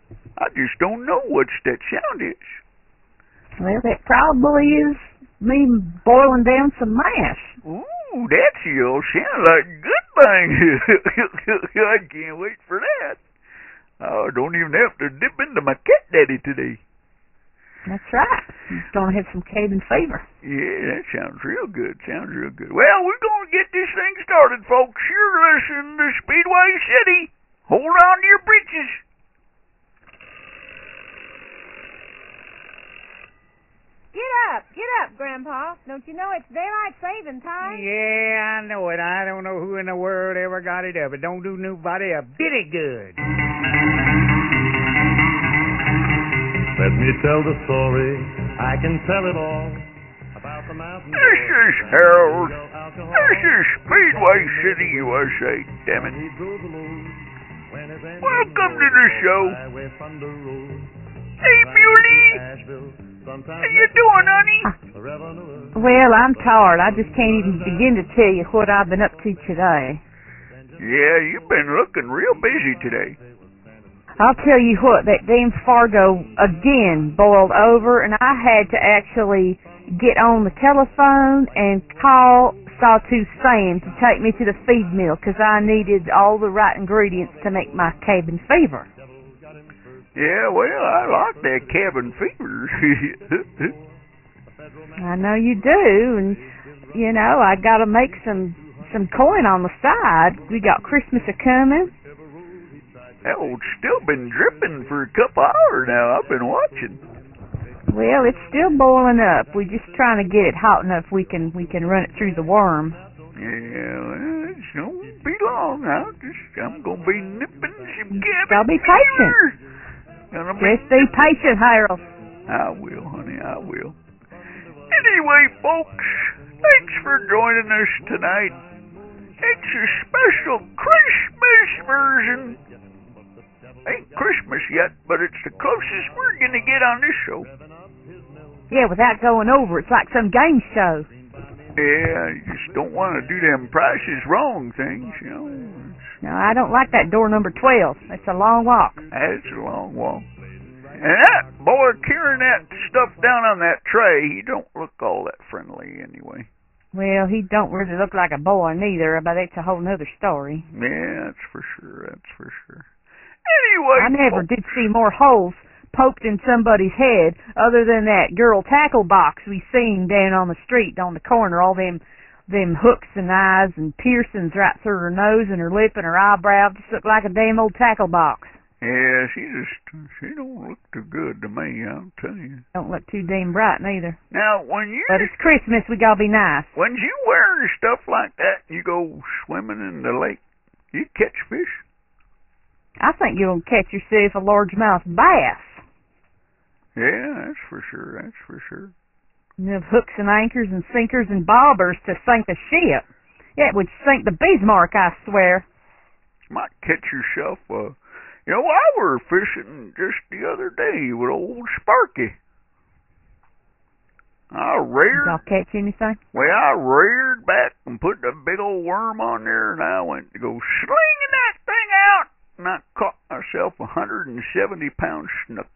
I just don't know what that sound is. Well, that probably is me boiling down some mash. Ooh, that sure sounds like a good thing. I can't wait for that. I don't even have to dip into my cat daddy today. That's right. You're going to have some cabin fever. Yeah, that sounds real good. Sounds real good. Well, we're going to get this thing started, folks. You're listening to Speedway City. Hold on to your britches. Get up, Grandpa. Don't you know it's daylight saving time? Yeah, I know it. I don't know who in the world ever got it up. It don't do nobody a bit of good. Let me tell the story. I can tell it all about the mountain. This is Harold. This is Speedway City, USA. Damn it. Welcome to the show. Hey, Muley. How you doing, honey? Well, I'm tired. I just can't even begin to tell you what I've been up to today. Yeah, you've been looking real busy today. I'll tell you what, that damn Fargo again boiled over, and I had to actually get on the telephone and call Sawtooth Sam to take me to the feed mill because I needed all the right ingredients to make my cabin fever. Yeah, well, I like that cabin fever. I know you do, and, you know, I got to make some coin on the side. We got Christmas a-coming. Hell, it's still been dripping for a couple hours now. I've been watching. Well, it's still boiling up. We're just trying to get it hot enough we can run it through the worm. Yeah, well, it won't be long. I'm going to be nipping some cabin I'll be patient. Just be patient, Harold. I will, honey, I will. Anyway, folks, thanks for joining us tonight. It's a special Christmas version. Ain't Christmas yet, but it's the closest we're going to get on this show. Yeah, without going over, it's like some game show. Yeah, you just don't want to do them prices wrong things, you know. No, I don't like that door number 12. It's a long walk. That's a long walk. And that boy carrying that stuff down on that tray, he don't look all that friendly anyway. Well, he don't really look like a boy neither, but it's a whole nother story. Yeah, that's for sure, that's for sure. Anyway, I never did see more holes poked in somebody's head other than that girl tackle box we seen down on the street on the corner, all them hooks and eyes and piercings right through her nose and her lip and her eyebrow. Just look like a damn old tackle box. Yeah, she don't look too good to me, I'll tell you. Don't look too damn bright neither. Now, but it's Christmas, we gotta be nice. When you wearing stuff like that, you go swimming in the lake, you catch fish? I think you'll catch yourself a largemouth bass. Yeah, that's for sure, that's for sure. You have hooks and anchors and sinkers and bobbers to sink the ship. Yeah, it would sink the Bismarck, I swear. Might catch yourself, you know, I were fishing just the other day with old Sparky. I reared. Did y'all catch anything? Well, I reared back and put the big old worm on there, and I went to go slinging that thing out, and I caught myself a 170-pound snook.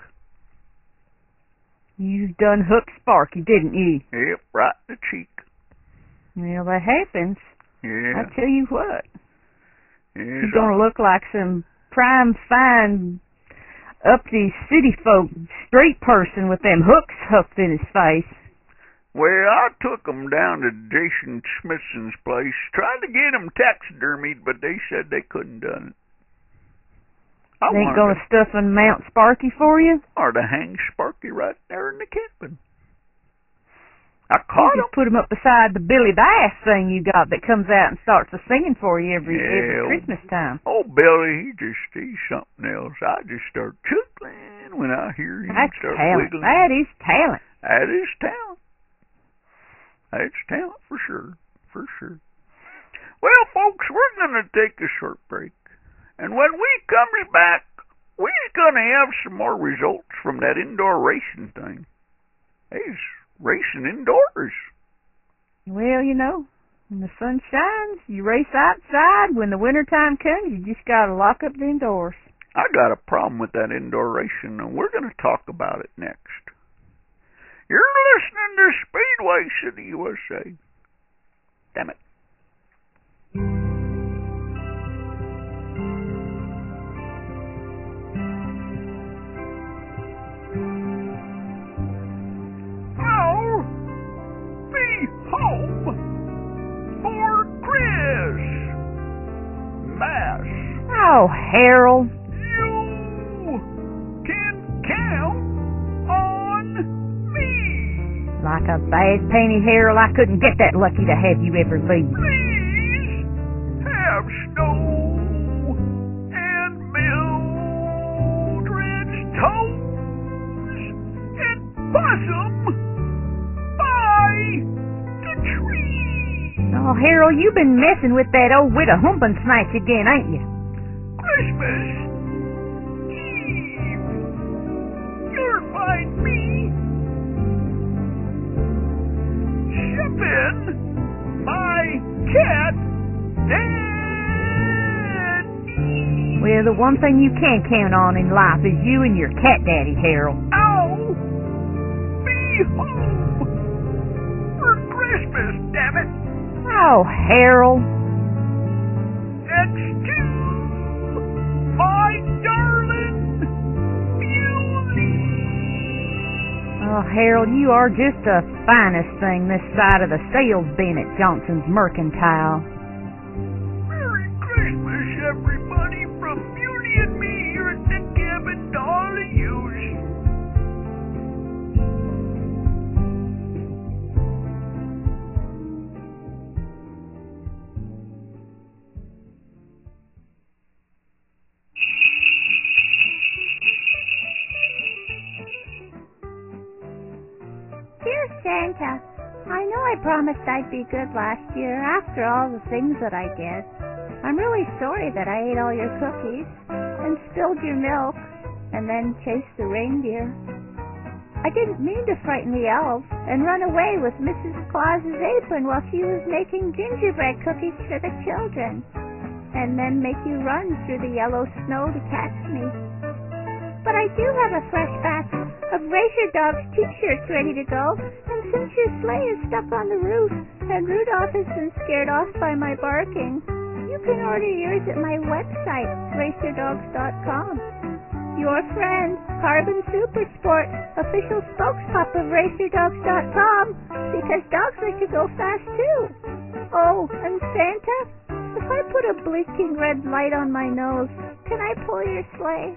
You done hooked Sparky, didn't you? Yep, right in the cheek. Well, that happens. Yeah. I tell you what. Yeah, You're gonna look like some prime, fine, uppity city folk street person with them hooks hooked in his face. Well, I took 'em down to Jason Smithson's place, tried to get 'em taxidermied, but they said they couldn't done it. They ain't gonna stuff and mount Sparky for you? Or to hang Sparky right there in the cabin. I caught him. Just put him up beside the Billy Bass thing you got that comes out and starts a singing for you every Christmas time. Oh, Billy, he's something else. I just start chuckling when I hear him start wiggling. That is talent. That is talent. That's talent for sure. For sure. Well, folks, we're going to take a short break. And when we comes back, we're going to have some more results from that indoor racing thing. He's racing indoors. Well, you know, when the sun shines, you race outside. When the winter time comes, you just got to lock up the indoors. I got a problem with that indoor racing, and we're going to talk about it next. You're listening to Speedway City, USA. Damn it. I'll be home for Christmas. Oh, Harold. You can count on me. Like a bad penny, Harold, I couldn't get that lucky to have you ever leave. Please have snow and Mildred's toes and possum by the tree. Oh, Harold, you've been messing with that old widow humping snatch again, ain't you? Christmas Eve. You'll find me shipping my cat Daddy. Well, the one thing you can't count on in life is you and your cat daddy, Harold. I'll be home for Christmas, damn it. Oh, Harold. Next to my darling Bewley. Oh, Harold, you are just the finest thing this side of the sales bin at Johnson's Mercantile. Merry Christmas, everybody, from Beauty and me here at the cabin to all of yous. Dear Santa, I know I promised I'd be good last year after all the things that I did. I'm really sorry that I ate all your cookies and spilled your milk and then chased the reindeer. I didn't mean to frighten the elves and run away with Mrs. Claus's apron while she was making gingerbread cookies for the children and then make you run through the yellow snow to catch me. But I do have a fresh batch of Racer Dogs t-shirts ready to go, and since your sleigh is stuck on the roof and Rudolph has been scared off by my barking, you can order yours at my website, racerdogs.com. Your friend, Carbon Supersport, official spokespup of racerdogs.com, because dogs like to go fast too. Oh, and Santa, if I put a blinking red light on my nose, can I pull your sleigh?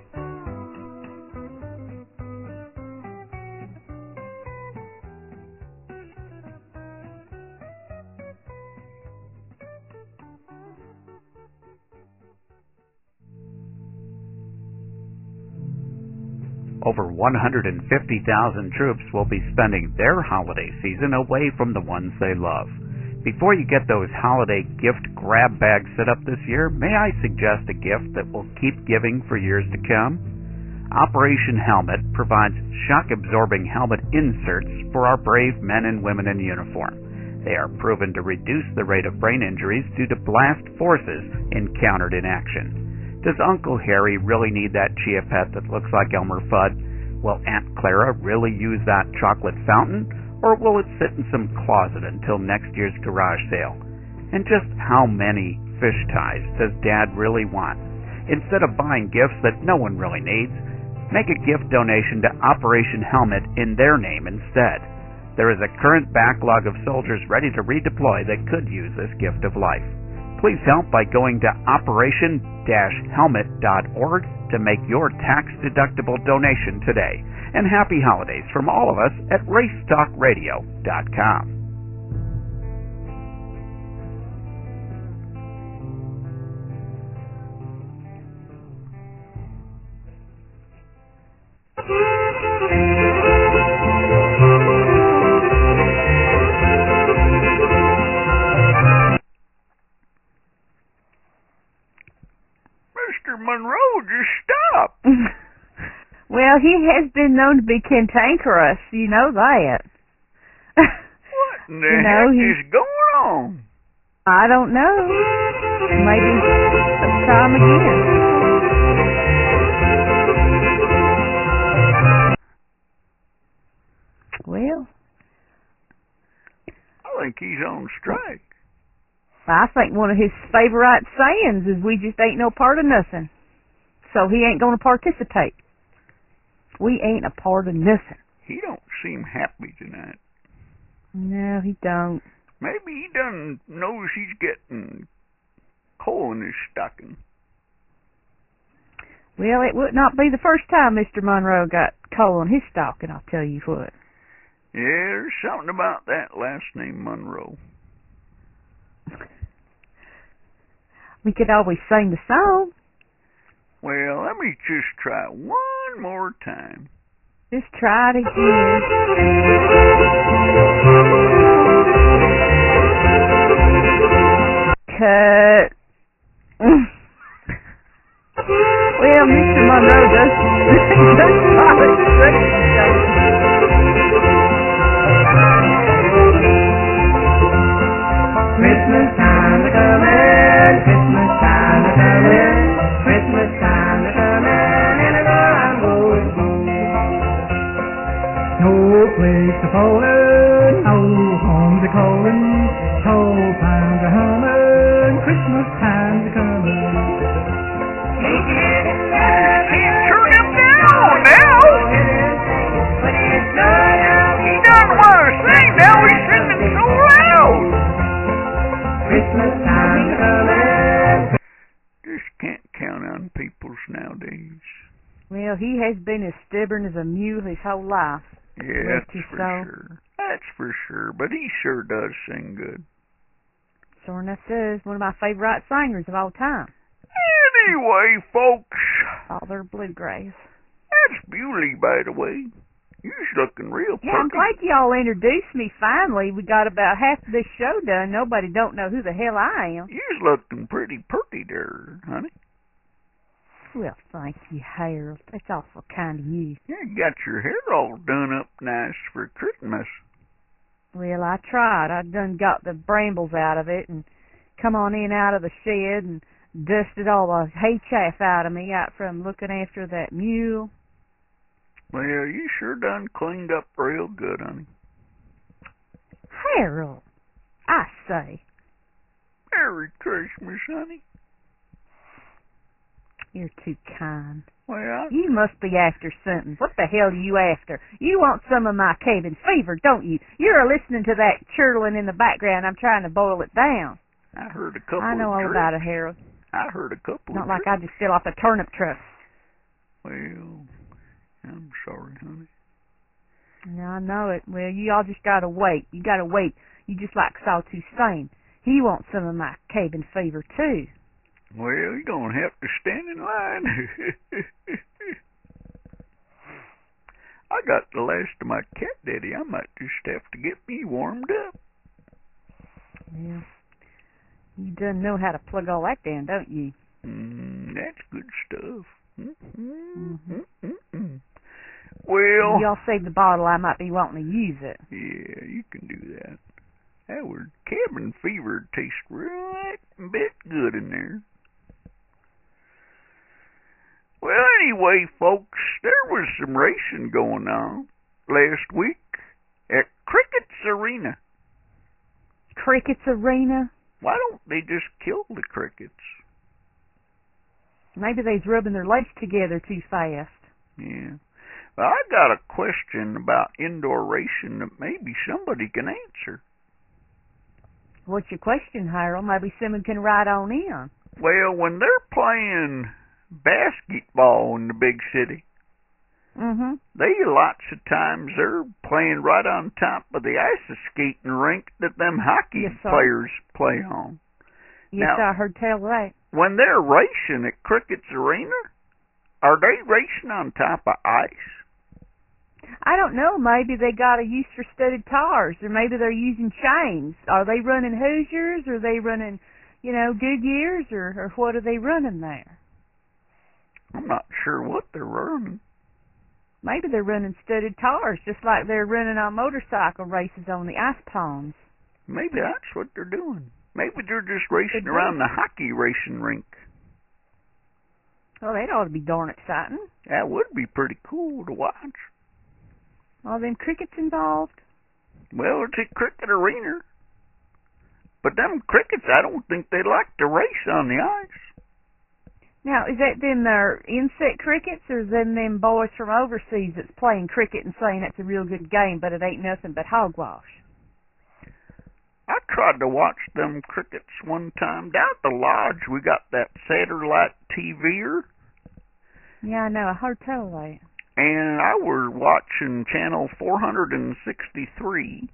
Over 150,000 troops will be spending their holiday season away from the ones they love. Before you get those holiday gift grab bags set up this year, may I suggest a gift that will keep giving for years to come? Operation Helmet provides shock-absorbing helmet inserts for our brave men and women in uniform. They are proven to reduce the rate of brain injuries due to blast forces encountered in action. Does Uncle Harry really need that Chia Pet that looks like Elmer Fudd? Will Aunt Clara really use that chocolate fountain? Or will it sit in some closet until next year's garage sale? And just how many fish ties does Dad really want? Instead of buying gifts that no one really needs, make a gift donation to Operation Helmet in their name instead. There is a current backlog of soldiers ready to redeploy that could use this gift of life. Please help by going to operation-helmet.org to make your tax-deductible donation today. And happy holidays from all of us at racetalkradio.com. Mr. Monroe, just stop. Well, he has been known to be cantankerous. You know that. What in the heck is going on? I don't know. Maybe let's try him again. think he's on strike. I think one of his favorite sayings is we just ain't no part of nothing. So he ain't going to participate. We ain't a part of nothing. He don't seem happy tonight. No, he don't. Maybe he done knows he's getting coal in his stocking. Well, it would not be the first time Mr. Monroe got coal in his stocking, I'll tell you what. Yeah, there's something about that last name Monroe. We could always sing the song. Well, let me just try one more time. Just try it again. Cut. Well, Mr. Monroe does try it. Christmas time a comin', Christmas time a comin', Christmas time a comin', and I'm going home. No place to fallin', no homes a callin', toll times a hummin', Christmas time's a comin'. Turn him down now! He doesn't want to sing now, he's singing so loud! Christmas time's a comin'. Just can't count on peoples nowadays. Well, he has been as stubborn as a mule his whole life. Yeah, Rest his that's for soul. sure. That's for sure, but he sure does sing good. Sure enough does. One of my favorite singers of all time. Anyway, folks, Father Bluegrass. that's Bewley, by the way. You's looking real Yeah, I'm pretty. glad y'all introduced me finally. We got about half of this show done. Nobody don't know who the hell I am. You's looking pretty there, honey. Well, thank you, Harold. That's awful kind of you. You got your hair all done up nice for Christmas. Well, I tried. I done got the brambles out of it and come on in out of the shed and dusted all the hay chaff out of me out from looking after that mule. Well, you sure done cleaned up real good, honey. Harold, I say. Merry Christmas, honey. You're too kind. Well, You must be after something. What the hell are you after? You want some of my cabin fever, don't you? You're listening to that churling in the background. I'm trying to boil it down. I heard a couple I know of all tricks. about it, Harold. I heard a couple Not of like tricks. I just fell off a turnip truck. Well, I'm sorry, honey. Yeah, I know it. Well, you all just gotta wait. You gotta wait. You just like Sawtooth saying. He wants some of my cabin fever, too. Well, you're going to have to stand in line. I got the last of my cat daddy. I might just have to get me warmed up. Yeah. You done know how to plug all that down, don't you? That's good stuff. Mm-hmm. Well, Y'all save the bottle. I might be wanting to use it. yeah, you can do that. That word cabin fever tastes right a bit good in there. Well, anyway, folks, there was some racing going on last week at Cricket's Arena. Cricket's Arena? Why don't they just kill the crickets? Maybe they's rubbing their legs together too fast. Yeah. Well, I got a question about indoor racing that maybe somebody can answer. What's your question, Harold? Maybe someone can write on in. Well, when they're playing basketball in the big city, they lots of times they're playing right on top of the ice skating rink that them hockey Yes, sir. players play on. Yes, Now- I heard tell of that. When they're racing at Cricket's Arena, are they racing on top of ice? I don't know. Maybe they got a use for studded tires, or maybe they're using chains. Are they running Hoosiers, or are they running, Goodyears, or what are they running there? I'm not sure what they're running. Maybe they're running studded tires, just like they're running on motorcycle races on the ice ponds. Maybe that's what they're doing. Maybe they're just racing Could be. around the hockey racing rink. Well, that ought to be darn exciting. That would be pretty cool to watch. All them crickets involved. Well, it's at Cricket Arena. But them crickets, I don't think they like to race on the ice. Now, is that them their insect crickets, or is them boys from overseas that's playing cricket and saying it's a real good game, but it ain't nothing but hogwash? I tried to watch them crickets one time. Down at the lodge, we got that satellite TV'er. Yeah, I know. I heard tell of that. And I was watching channel 463.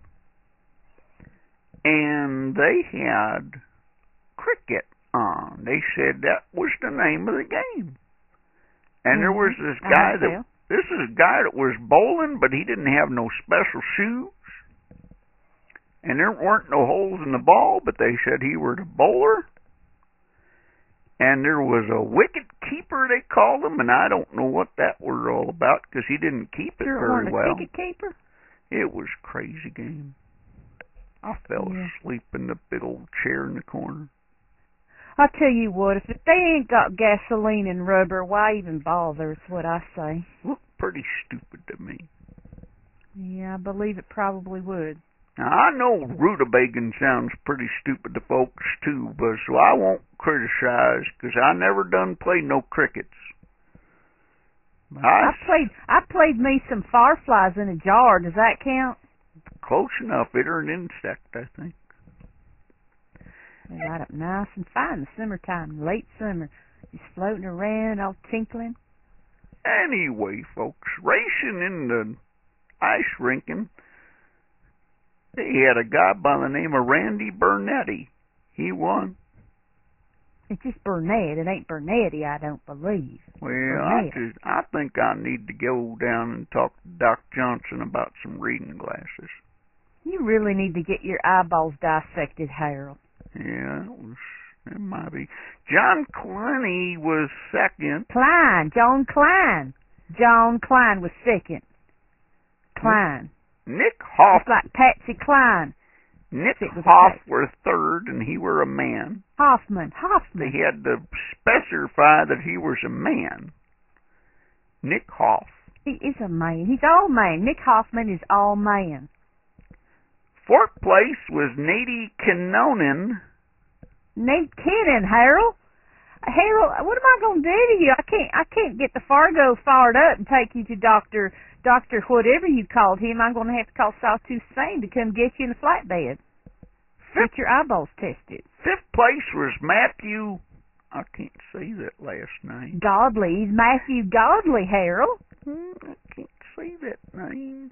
And they had cricket on. They said that was the name of the game. And there was this guy this is a guy that was bowling, but he didn't have no special shoes. And there weren't no holes in the ball, but they said he was a bowler. And there was a wicket keeper, they called him, and I don't know what that was all about, because he didn't keep it very well. A ticket keeper? It was a crazy game. I fell asleep in the big old chair in the corner. I'll tell you what, if they ain't got gasoline and rubber, why even bother, is what I say. Looked pretty stupid to me. Yeah, I believe it probably would. Now, I know rutabaga sounds pretty stupid to folks, too, but so I won't criticize, because I never done played no crickets. I played me some fireflies in a jar. Does that count? Close enough. They're an insect, I think. They light up nice and fine in the summertime, late summer. Just floating around, all tinkling. Anyway, folks, racing in the ice rinking, they had a guy by the name of Randy Bernetti. He won. It's just Burnett. It ain't Bernetti, I don't believe. Well, I think I need to go down and talk to Doc Johnson about some reading glasses. You really need to get your eyeballs dissected, Harold. Yeah, it might be. John Klein was second. John Klein. John Klein was second. Klein. Nick Hoff. It's like Patsy Cline. Nick Hoff were third, and he were a man. Hoffman. They had to specify that he was a man. Nick Hoff. He is a man. He's all man. Nick Hoffman is all man. Fourth place was Nady Kinnonen. Nate Kinnon, Harold. Harold, what am I going to do to you? I can't get the Fargo fired up and take you to Dr. whatever you called him. I'm going to have to call Sawtooth Sane to come get you in a flatbed. Get your eyeballs tested. Fifth place was Matthew, I can't say that last name. Godley. He's Matthew Godley, Harold. I can't say that name.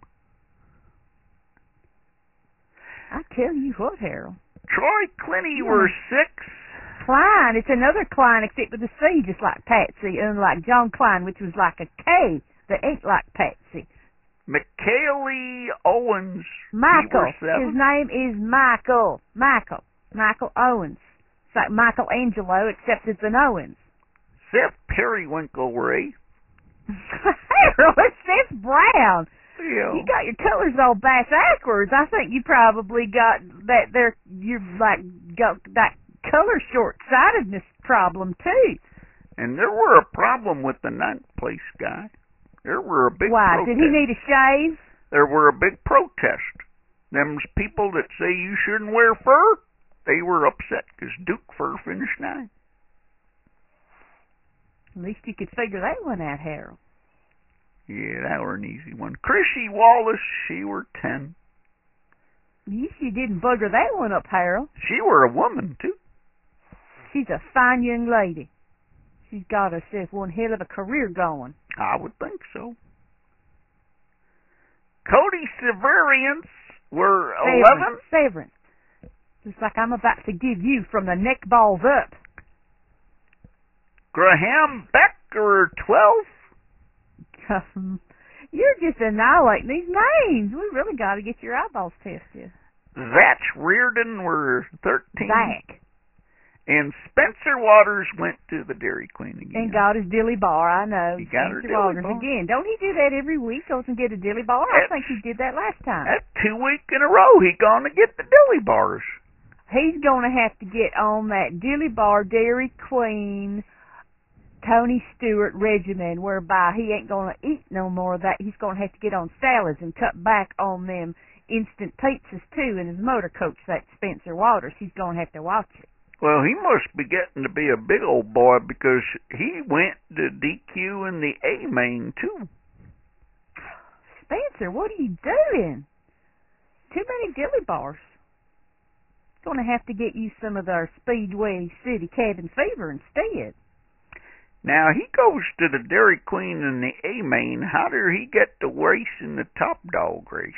I tell you what, Harold. Troy Clinty were sixth. Klein. It's another Klein except with a C, just like Patsy, unlike John Klein, which was like a K that ain't like Patsy. McKaylee Owens. Michael. His name is Michael. Michael Owens. It's like Michelangelo, except it's an Owens. Seth Periwinkle were eighth. Harold, it's Seth Brown. Yeah. You got your colors all backwards. I think you probably got that there. You're like got that color short-sightedness problem too. And there were a problem with the ninth place guy. There were a big Why? protest. Did he need a shave? There were a big protest. Them people that say you shouldn't wear fur, they were upset because Duke Fur finished ninth. At least you could figure that one out, Harold. Yeah, that were an easy one. Chrissy Wallace, she were 10. You didn't bugger that one up, Harold. She were a woman, too. She's a fine young lady. She's got herself one hell of a career going. I would think so. Cody Severance were 11. Severance. Just like I'm about to give you from the neck balls up. Graham Beck were 12. You're just annihilating these names. We really got to get your eyeballs tested. Zach Reardon were 13. Zach. And Spencer Waters went to the Dairy Queen again. And got his dilly bar, I know. He got her Spencer dilly Waters bar. Again. Don't he do that every week? Goes and get a dilly bar? I think he did that last time. That's 2 weeks in a row he gone to get the dilly bars. He's going to have to get on that dilly bar Dairy Queen Tony Stewart regimen, whereby he ain't going to eat no more of that. He's going to have to get on salads and cut back on them instant pizzas, too, in his motor coach, that Spencer Waters. He's going to have to watch it. Well, he must be getting to be a big old boy because he went to DQ in the A main, too. Spencer, what are you doing? Too many dilly bars. Going to have to get you some of our Speedway City Cabin Fever instead. Now, he goes to the Dairy Queen in the A main. How did he get to race in the Top Dog race?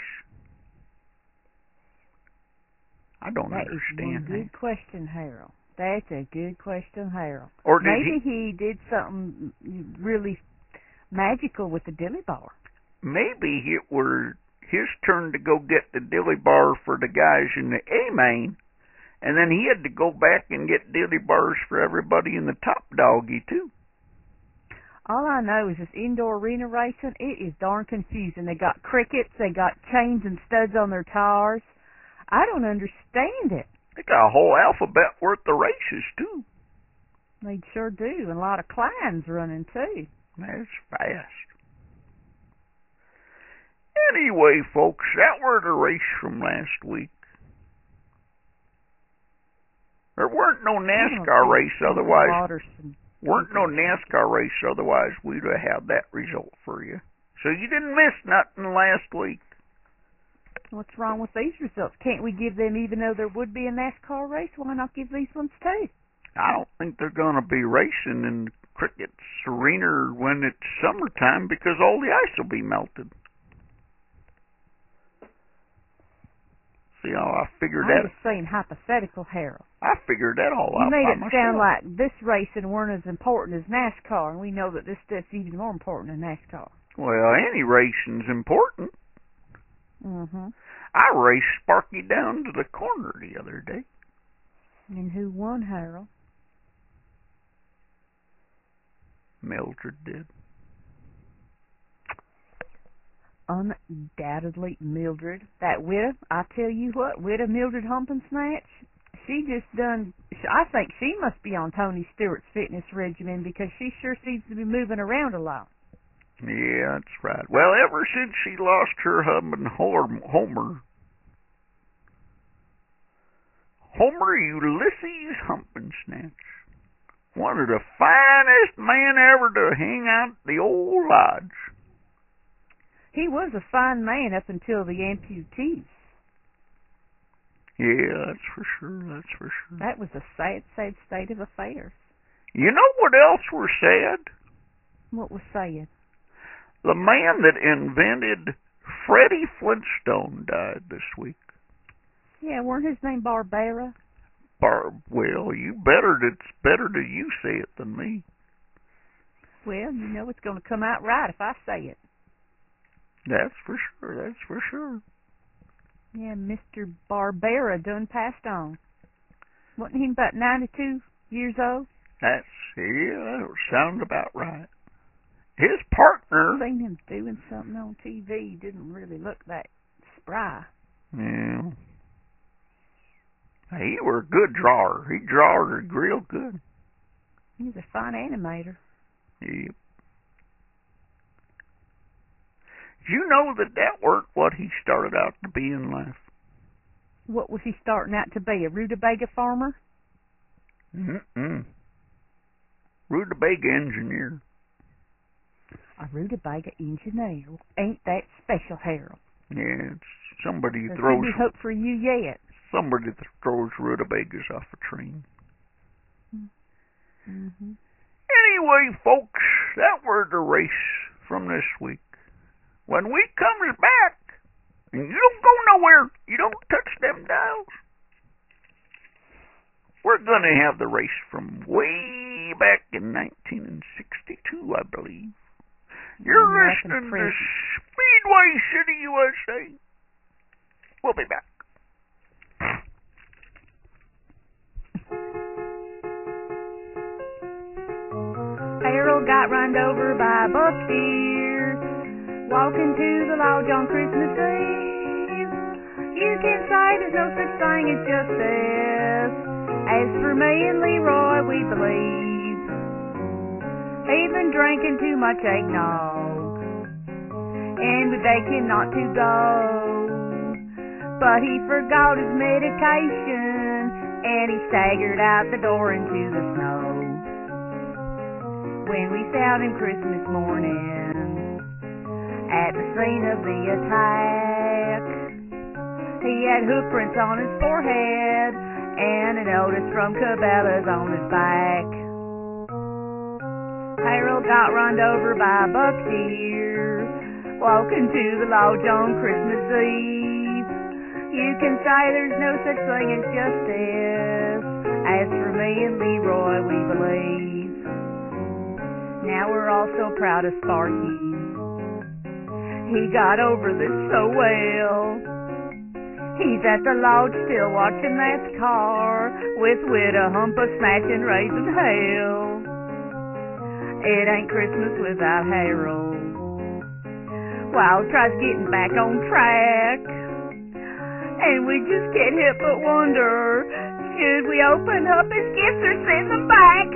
I don't understand That is a good question, Harold. That's a good question, Harold. Or did Maybe he did something really magical with the dilly bar. Maybe it was his turn to go get the dilly bar for the guys in the A main, and then he had to go back and get dilly bars for everybody in the Top Doggy, too. All I know is this indoor arena racing, it is darn confusing. They got crickets, they got chains and studs on their tires. I don't understand it. They got a whole alphabet worth of races, too. They sure do, and a lot of climbs running, too. That's fast. Anyway, folks, that were the race from last week. There weren't no NASCAR race, otherwise we'd have had that result for you. So you didn't miss nothing last week. What's wrong with these results? Can't we give them, even though there would be a NASCAR race, why not give these ones too? I don't think they're going to be racing in Cricket's Arena when it's summertime because all the ice will be melted. See how I figured that? I'm just saying hypothetical, Harold. I figured that all You out made by it myself. sound like this racing weren't as important as NASCAR, and we know that this stuff's even more important than NASCAR. Well, any racing's important. Mm-hmm. I raced Sparky down to the corner the other day. And who won, Harold? Mildred did. Undoubtedly Mildred. That widow, I tell you what, widow Mildred Humpensnatch, she just done, I think she must be on Tony Stewart's fitness regimen because she sure seems to be moving around a lot. Yeah, that's right. Well, ever since she lost her husband, Homer Ulysses Humpensnatch, one of the finest men ever to hang out the old lodge. He was a fine man up until the amputees. Yeah, that's for sure, That was a sad, sad state of affairs. You know what else was sad? What was sad? The man that invented Freddie Flintstone died this week. Yeah, weren't his name Barbera? Well, it's better that you say it than me. Well, you know it's going to come out right if I say it. That's for sure. Yeah, Mr. Barbera done passed on. Wasn't he about 92 years old? That sounds about right. His partner... I've seen him doing something on TV. He didn't really look that spry. Yeah. He were a good drawer. He drawed real good. He was a fine animator. Yep. Did you know that weren't what he started out to be in life? What was he starting out to be, a rutabaga farmer? Rutabaga engineer. A rutabaga engineer. Ain't that special, Harold? Yeah, it's somebody There's throws... maybe hope for you yet. Somebody that throws rutabagas off a train. Mm-hmm. Anyway, folks, that were the race from this week. When we comes back, and you don't go nowhere, you don't touch them dials, we're going to have the race from way back in 1962, I believe. You're listening to Speedway City, USA. We'll be back. Harold got run over by a buck deer, walking to the lodge on Christmas Eve. You can say there's no such thing as justice. As for me and Leroy, we believe he'd been drinking too much eggnog, and we begged him not to go. but he forgot his medication, and he staggered out the door into the snow. When we found him Christmas morning at the scene of the attack, he had hoof prints on his forehead and a notice from Cabela's on his back. Harold got run over by a buck deer walking to the lodge on Christmas Eve. You can say there's no such thing as justice. As for me and Leroy, we believe. Now we're all so proud of Sparky. He got over this so well. He's at the lodge still watching that car with a hump of snatching raising hell. It ain't Christmas without Harold. Wild tries getting back on track, and we just can't help but wonder, should we open up his gifts or send them back?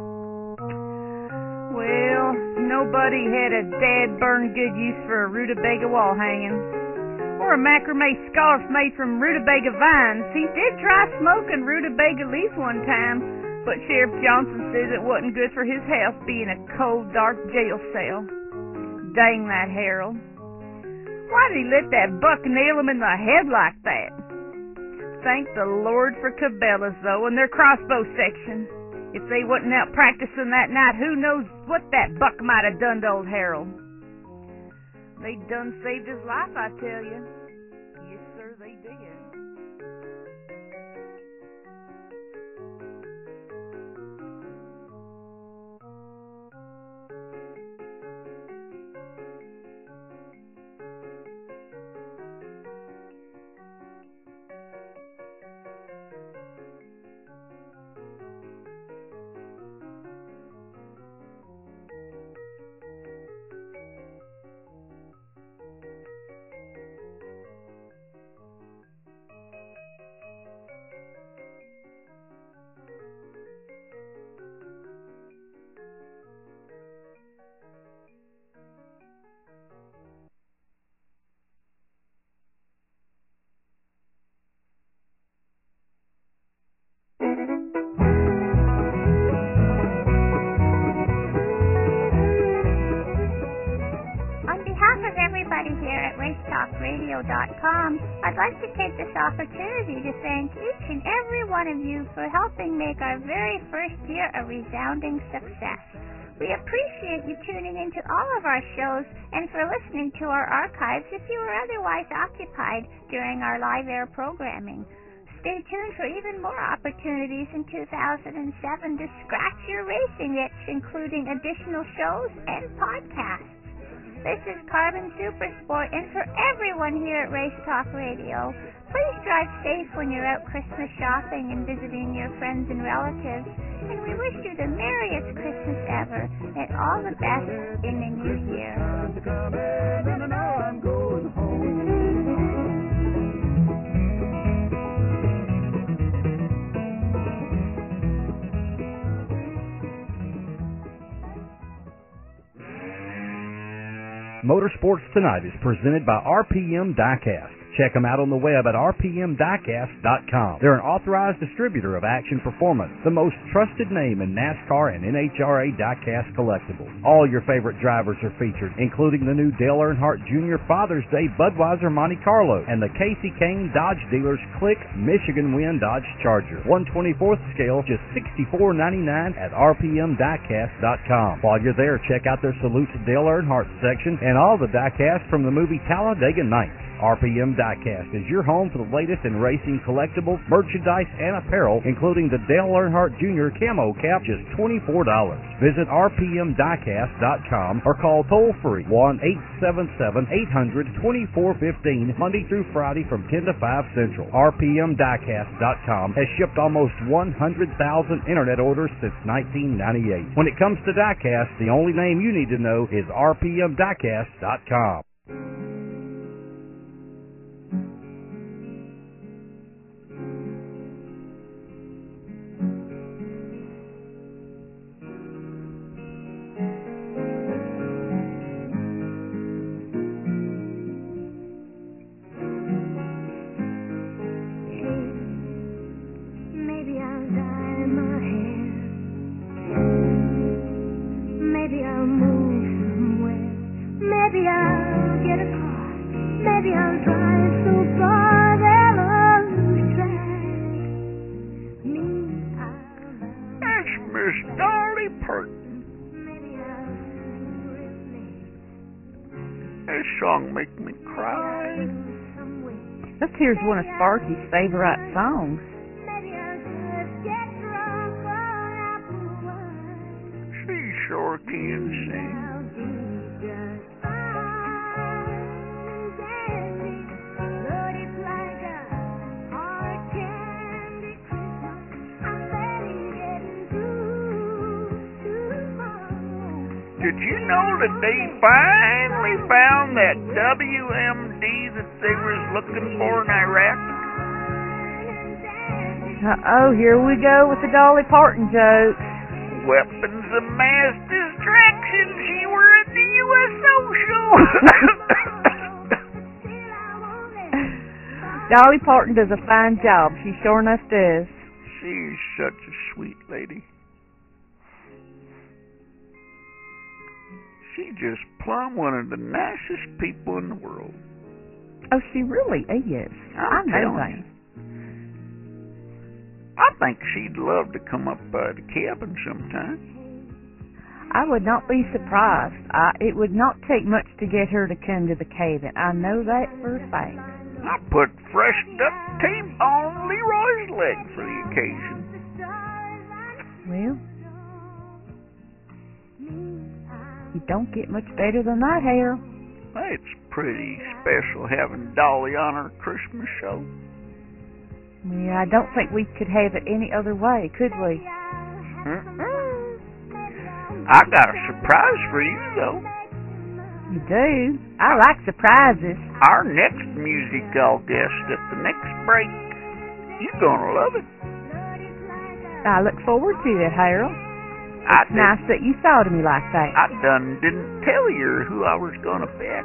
Well, nobody had a dead, burned good use for a rutabaga wall hanging, or a macrame scarf made from rutabaga vines. He did try smoking rutabaga leaves one time, but Sheriff Johnson says it wasn't good for his health being a cold, dark jail cell. Dang that Harold. Why did he let that buck nail him in the head like that? Thank the Lord for Cabela's, though, and their crossbow section. If they wasn't out practicing that night, who knows what that buck might have done to old Harold. They done saved his life, I tell you. Yes, sir, they did. RaceTalkRadio.com, I'd like to take this opportunity to thank each and every one of you for helping make our very first year a resounding success. We appreciate you tuning into all of our shows and for listening to our archives if you were otherwise occupied during our live air programming. Stay tuned for even more opportunities in 2007 to scratch your racing itch, including additional shows and podcasts. This is Carbon Supersport, and for everyone here at Race Talk Radio, please drive safe when you're out Christmas shopping and visiting your friends and relatives, and we wish you the merriest Christmas ever and all the best in the new year. Motorsports Tonight is presented by RPM Diecast. Check them out on the web at rpmdiecast.com. They're an authorized distributor of Action Performance, the most trusted name in NASCAR and NHRA diecast collectibles. All your favorite drivers are featured, including the new Dale Earnhardt Jr. Father's Day Budweiser Monte Carlo and the Casey Kane Dodge Dealers Click Michigan Win Dodge Charger. 1/24th scale, just $64.99 at rpmdiecast.com. While you're there, check out their Salute to Dale Earnhardt section and all the diecasts from the movie Talladega Nights. RPM Diecast is your home for the latest in racing collectibles, merchandise, and apparel, including the Dale Earnhardt Jr. Camo Cap, just $24. Visit rpmdiecast.com or call toll-free 1-877-800-2415, Monday through Friday from 10 to 5 Central. rpmdiecast.com has shipped almost 100,000 internet orders since 1998. When it comes to diecast, the only name you need to know is rpmdiecast.com. Maybe I'll get a car. Maybe I'll drive so far they'll lose track. Me, That's Miss Dolly Parton. This song make me cry. Let's hear one of Sparky's favorite songs. She sure can sing. Did you know that they finally found that WMD that they was looking for in Iraq? Uh-oh, here we go with the Dolly Parton jokes. Weapons of mass distraction. She were at the USO show. Dolly Parton does a fine job. She sure enough does. She's such a sweet lady. She's just plumb one of the nicest people in the world. Oh, she really is. I know that. I think she'd love to come up by the cabin sometime. I would not be surprised. It would not take much to get her to come to the cabin. I know that for a fact. I put fresh duct tape on Leroy's leg for the occasion. Well, you don't get much better than that, Harold. It's pretty special having Dolly on our Christmas show. Yeah, I don't think we could have it any other way, could we? I got a surprise for you, though. You do? I like surprises. Our next musical guest at the next break. You're gonna love it. I look forward to it, Harold. It's nice that you thought of me like that. I done didn't tell you who I was gonna pick.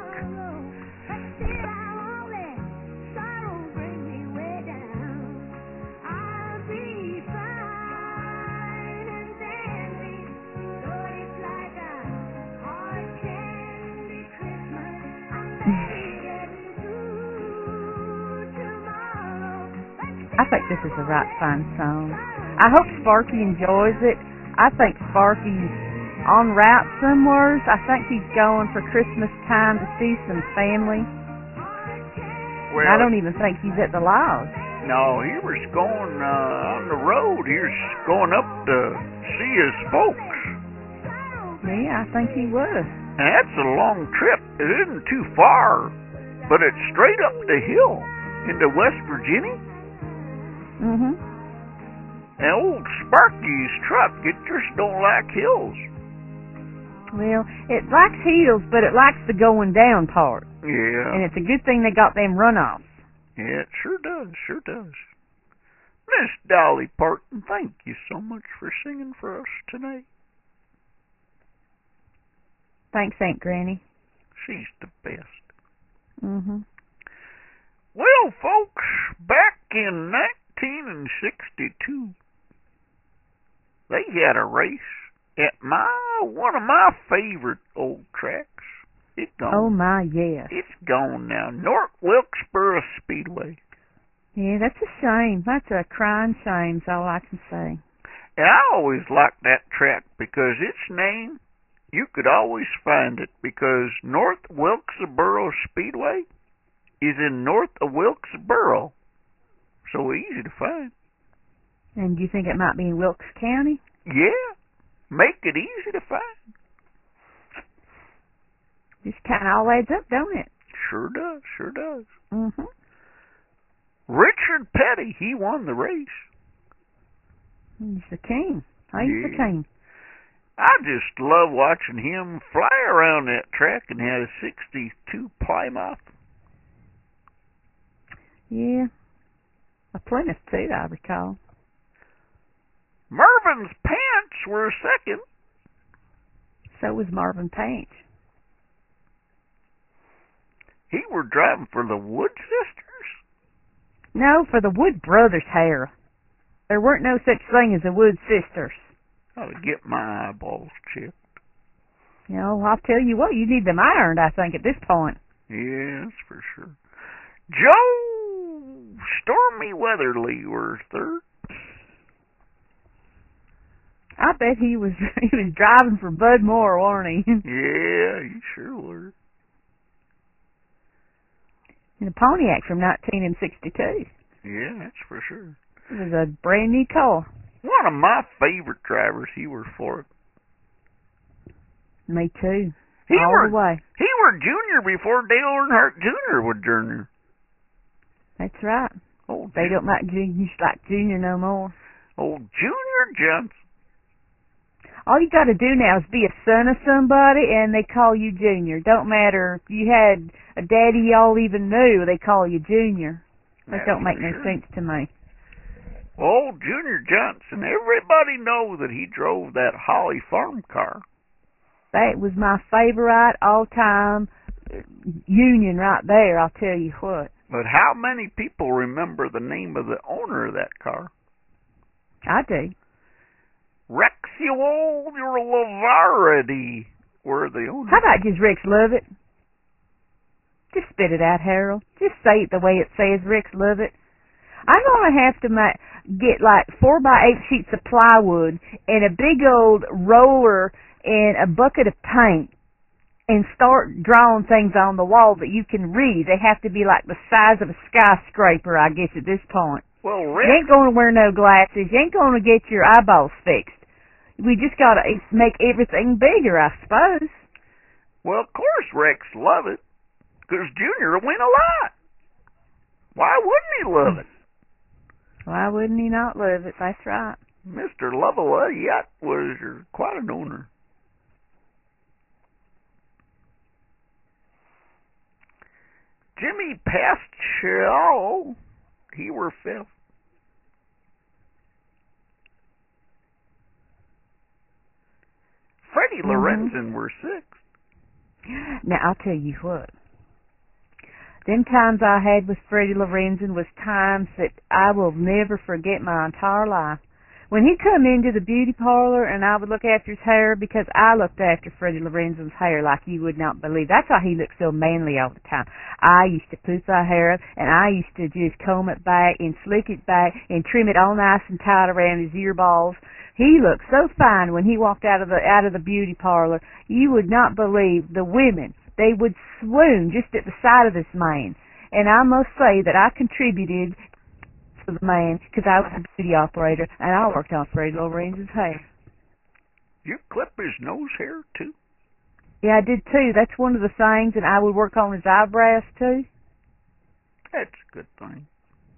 I think this is a right fine song. I hope Sparky enjoys it. I think Sparky's en route somewhere. I think he's going for Christmas time to see some family. Well, I don't even think he's at the lodge. No, he was going on the road. He was going up to see his folks. Yeah, I think he was. And that's a long trip. It isn't too far, but it's straight up the hill into West Virginia. Mm-hmm. And old Sparky's truck, it just don't like hills. Well, it likes hills, but it likes the going down part. Yeah. And it's a good thing they got them runoffs. Yeah, it sure does, sure does. Miss Dolly Parton, thank you so much for singing for us tonight. Thanks, Aunt Granny. She's the best. Mm-hmm. Well, folks, back in 1962, they had a race at one of my favorite old tracks. It's gone. Oh my, yes. It's gone now. North Wilkesboro Speedway. Yeah, that's a shame. That's a crying shame, is all I can say. And I always liked that track because its name, you could always find it because North Wilkesboro Speedway is in north of Wilkesboro. So easy to find. And do you think it might be in Wilkes County? Yeah. Make it easy to find. Just kind of all adds up, don't it? Sure does, sure does. Mm-hmm. Richard Petty, he won the race. He's the king. He's the king. I just love watching him fly around that track and had a 62 Plymouth. Yeah. A Plymouth, too, I recall. Mervin's Pants were second. So was Marvin Page. He were driving for the Wood Sisters? No, for the Wood Brothers, Harold. There weren't no such thing as the Wood Sisters. I'll get my eyeballs checked. You know, I'll tell you what, you need them ironed, I think, at this point. Yes, for sure. Joe Stormy Weatherly was third. I bet he was driving for Bud Moore, wasn't he? Yeah, he sure was. In a Pontiac from 1962. Yeah, that's for sure. It was a brand new car. One of my favorite drivers, he was for it. Me too. He All were, the way. He were junior before Dale Earnhardt Jr. was junior. That's right. Old They don't like juniors like Junior no more. Old Junior Johnson. All you got to do now is be a son of somebody, and they call you Junior. Don't matter if you had a daddy y'all even knew, they call you Junior. That don't make no sense to me. Old Junior Johnson, everybody knows that he drove that Holly farm car. That was my favorite all-time Union right there, I'll tell you what. But how many people remember the name of the owner of that car? I do. Rexual Lavardi were the owner. How about just Rex Lovett? Just spit it out, Harold. Just say it the way it says, Rex Lovett. I'm going to have to get like 4x8 sheets of plywood and a big old roller and a bucket of paint and start drawing things on the wall that you can read. They have to be like the size of a skyscraper, I guess, at this point. Well, You ain't going to wear no glasses. You ain't going to get your eyeballs fixed. We just got to make everything bigger, I suppose. Well, of course Rex loved it, because Junior will win a lot. Why wouldn't he love it? Why wouldn't he not love it? That's right. Mr. Lovelace was quite an owner. Jimmy Pascal, he were fifth. Freddie Lorenzen were sixth. Now, I'll tell you what. Them times I had with Freddie Lorenzen was times that I will never forget my entire life. When he'd come into the beauty parlor and I would look after his hair, because I looked after Freddie Lorenzen's hair like you would not believe. That's why he looked so manly all the time. I used to poof my hair up, and I used to just comb it back and slick it back and trim it all nice and tight around his ear balls. He looked so fine when he walked out of the beauty parlor. You would not believe the women. They would swoon just at the sight of this man. And I must say that I contributed to the man because I was a beauty operator and I worked on Freddie Lorenzen's hair. You clip his nose hair too? Yeah, I did too. That's one of the things, and I would work on his eyebrows too. That's a good thing.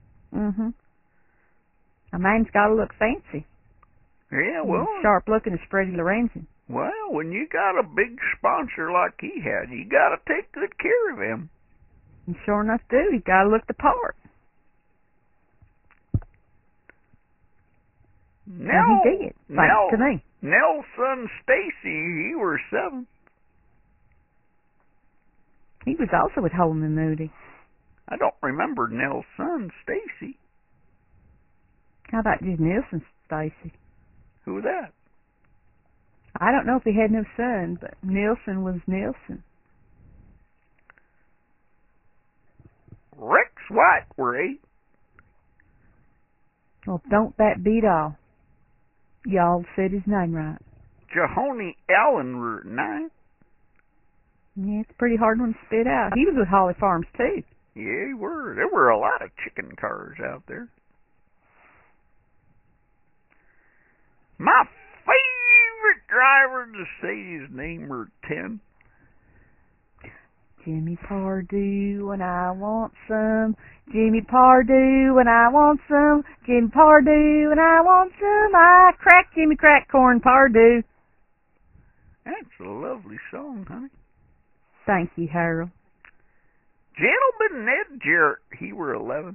A man's got to look fancy. Yeah, well, sharp looking as Freddie Lorenzen. Well, when you got a big sponsor like he had, you got to take good care of him. And sure enough, do. He's got to look the part. And he did, thanks to me. Nelson Stacy, he were seventh. He was also with Holman Moody. I don't remember Nelson Stacy. How about just Nielsen Stacy? Who was that? I don't know if he had no son, but Nielsen was Nielsen. Rex White were eight. Well, don't that beat all? Y'all said his name right. Jahoney Allen were nine. Yeah, it's a pretty hard one to spit out. He was with Holly Farms, too. Yeah, he were. There were a lot of chicken cars out there. My favorite driver to say his name were 10. Jimmy Pardue and I want some. Jimmy Pardue and I want some. Jimmy Pardue and I want some. I crack Jimmy crack corn Pardue. That's a lovely song, honey. Thank you, Harold. Gentleman Ned Jarrett, he were 11.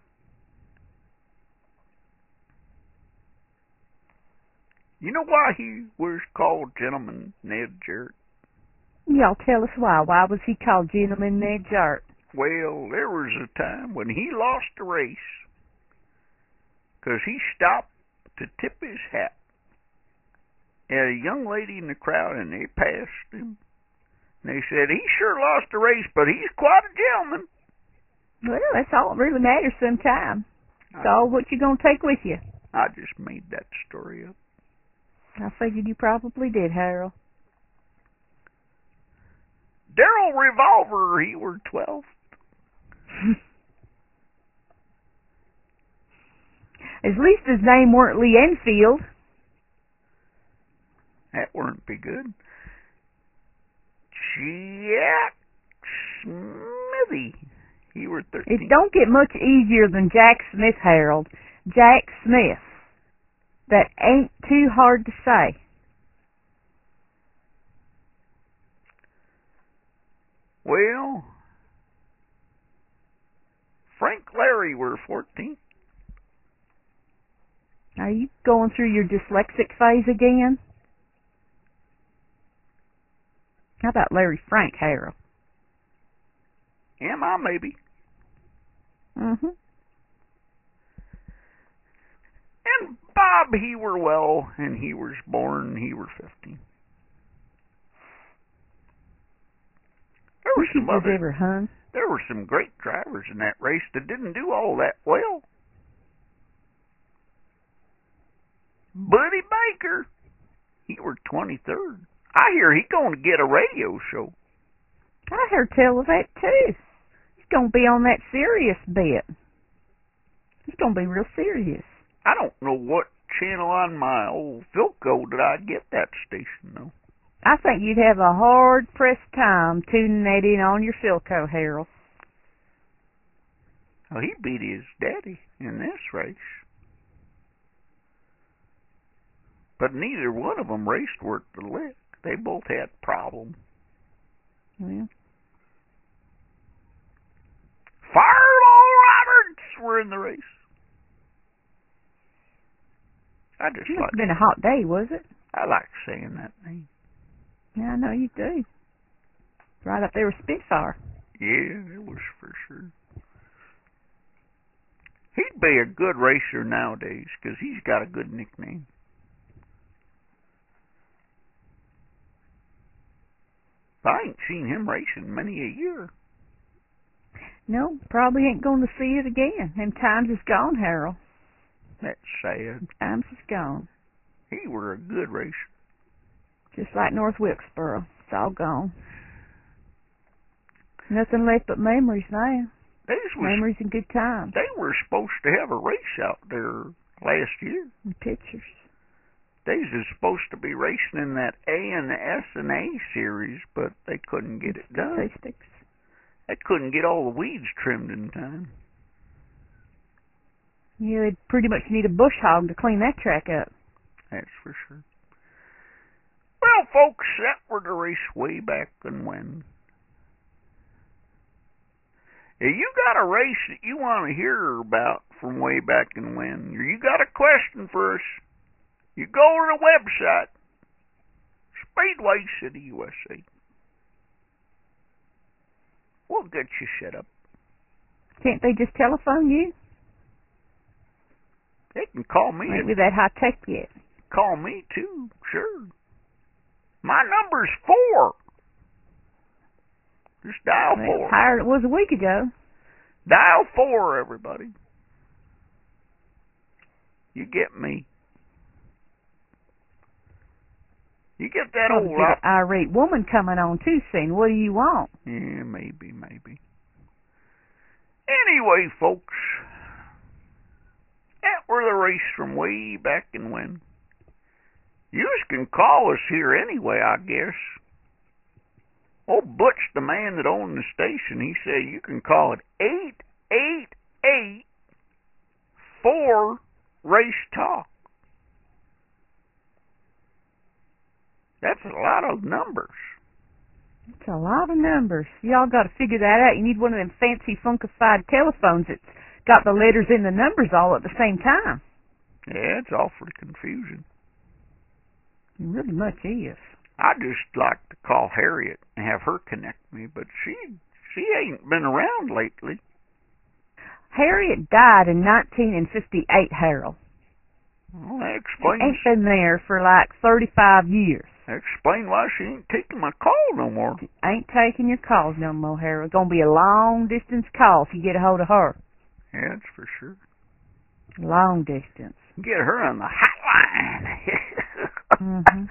You know why he was called Gentleman Ned Jarrett? Y'all tell us why. Why was he called Gentleman Ned Jarrett? Well, there was a time when he lost a race because he stopped to tip his hat. had a young lady in the crowd, and they passed him. And they said, he sure lost the race, but he's quite a gentleman. Well, that's all that really matters sometimes. It's all what you're going to take with you. I just made that story up. I figured you probably did, Harold. Darrell Revolver, he were 12. At least his name weren't Lee Enfield. That wouldn't be good. Jack Smithy, he were 13. It don't get much easier than Jack Smith, Harold. Jack Smith. That ain't too hard to say. Well, Frank Larry were 14. Are you going through your dyslexic phase again? How about Larry Frank, Harold? Am I, maybe? Mm-hmm. And Bob, he were well, and he was born, he were 15. There were some great drivers in that race that didn't do all that well. Buddy Baker, he were 23rd. I hear he going to get a radio show. I heard tell of that too. He's going to be on that serious bit. He's going to be real serious. I don't know what channel on my old Philco did I get that station though. I think you'd have a hard-pressed time tuning that in on your Philco, Harold. Well, he beat his daddy in this race. But neither one of them raced worth the lick. They both had problems. Yeah. Fireball Roberts were in the race. I just It must like have been a hot day, was it? I like saying that name. Yeah, I know you do. Right up there with Spitfire. Yeah, it was for sure. He'd be a good racer nowadays because he's got a good nickname. I ain't seen him racing many a year. No, probably ain't going to see it again. Them times is gone, Harold. That's sad. Times is gone. He were a good racer. Just like North Wilkesboro. It's all gone. Nothing left but memories now. Memories and good times. They were supposed to have a race out there last year. And pictures. They was supposed to be racing in that A and S and A series, but they couldn't get it done. Statistics. They couldn't get all the weeds trimmed in time. Yeah, they'd pretty much need a bush hog to clean that track up. That's for sure. Well, folks, that were the race way back and when. If you got a race that you want to hear about from way back and when, or you got a question for us, you go to the website, Speedway City, USA. We'll get you set up. Can't they just telephone you? They can call me. Ain't we that high tech yet? Call me too, sure. My number's 4. Just dial 4. Higher than it was a week ago. Dial 4, everybody. You get me. You get that old lot. Irate woman coming on too soon. What do you want? Yeah, maybe. Anyway, folks, that were the race from way back and when. You can call us here anyway, I guess. Old Butch, the man that owned the station, he said you can call it 888-4-RACE-TALK. That's a lot of numbers. It's a lot of numbers. Y'all got to figure that out. You need one of them fancy funkified telephones that's got the letters and the numbers all at the same time. Yeah, it's awfully confusing. It really much is. I just like to call Harriet and have her connect me, but she ain't been around lately. Harriet died in 1958, Harold. Well, that Ain't been there for like 35 years. explain why she ain't taking my call no more. Ain't taking your calls no more, Harold. Gonna be a long distance call if you get a hold of her. Yeah, that's for sure. Long distance. Get her on the hotline. Mhm.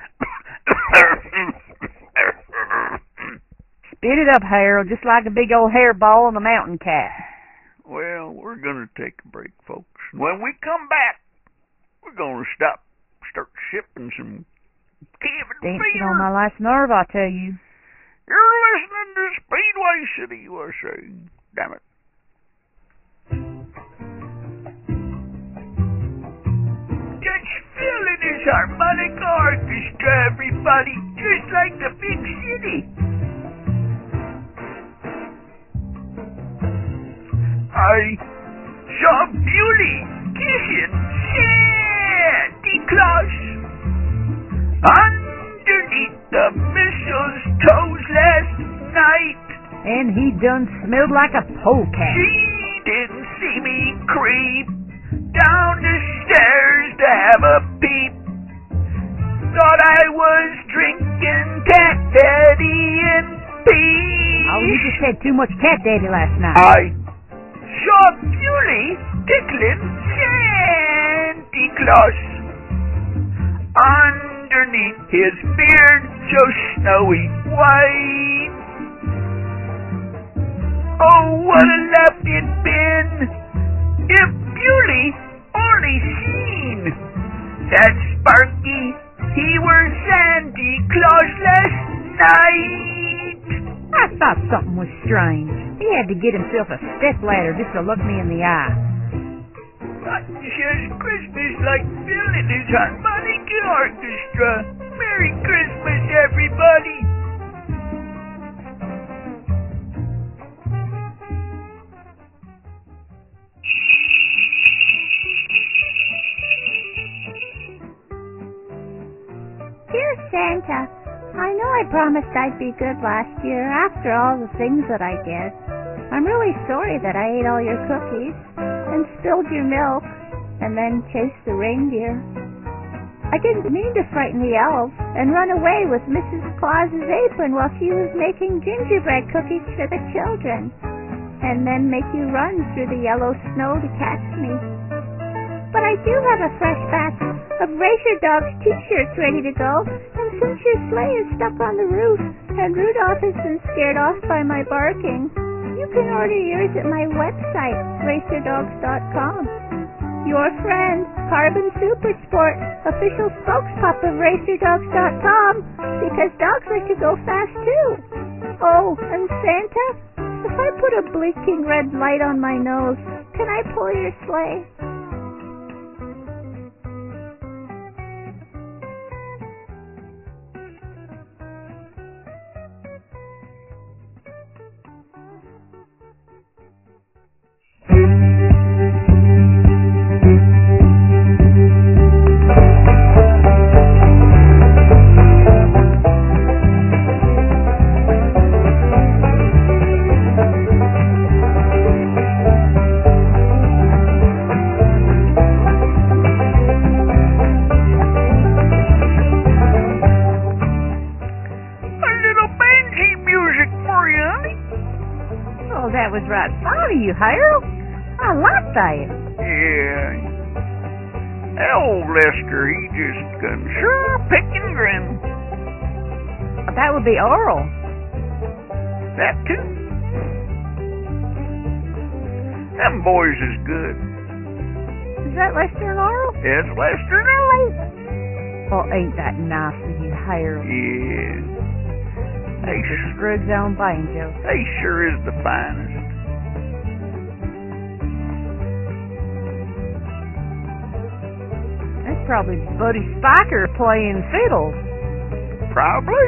Spit it up, Harold, just like a big old hairball on a mountain cat. Well, we're gonna take a break, folks. When we come back, we're gonna start shipping some cabin Dancing fever. on my last nerve, I tell you. You're listening to Speedway City, USA. Damn it. Just feeling this harmonic orchestra, everybody, just like the big city. I saw Beauty kissing Santa Claus underneath the mistletoes last night. And he done smelled like a polecat. She didn't see me creep down the stairs to have a peep. Thought I was drinking Cat Daddy in peace. Oh, you just had too much cat daddy last night. I saw Beauty tickling Santa Claus underneath his beard so snowy white. Oh, what a laugh it'd been if Beauty only seen that Sparky, he were Santa Claus last night. I thought something was strange. He had to get himself a stepladder just to look me in the eye. Nothing says Christmas like feeling his harmonic orchestra. Merry Christmas, everybody. Dear Santa, I know I promised I'd be good last year after all the things that I did. I'm really sorry that I ate all your cookies and spilled your milk and then chased the reindeer. I didn't mean to frighten the elves and run away with Mrs. Claus's apron while she was making gingerbread cookies for the children and then make you run through the yellow snow to catch me. But I do have a fresh batch of Racer Dogs t-shirts ready to go, and since your sleigh is stuck on the roof and Rudolph has been scared off by my barking, you can order yours at my website, racerdogs.com. Your friend, Carbon Super Sport, official spokespup of racerdogs.com, because dogs like to go fast too. Oh, and Santa, if I put a blinking red light on my nose, can I pull your sleigh? Was right fond of you, Harold. I like that. Yeah. Old Lester, he just can sure pick and grin. That would be Earl. That too. Them boys is good. Is that Lester and Earl? It's Lester and Earl. Well, ain't that nice of you, Harold? Yeah. Mr. Scruggs on banjo. They sure is the finest. That's probably Buddy Spiker playing fiddle. Probably.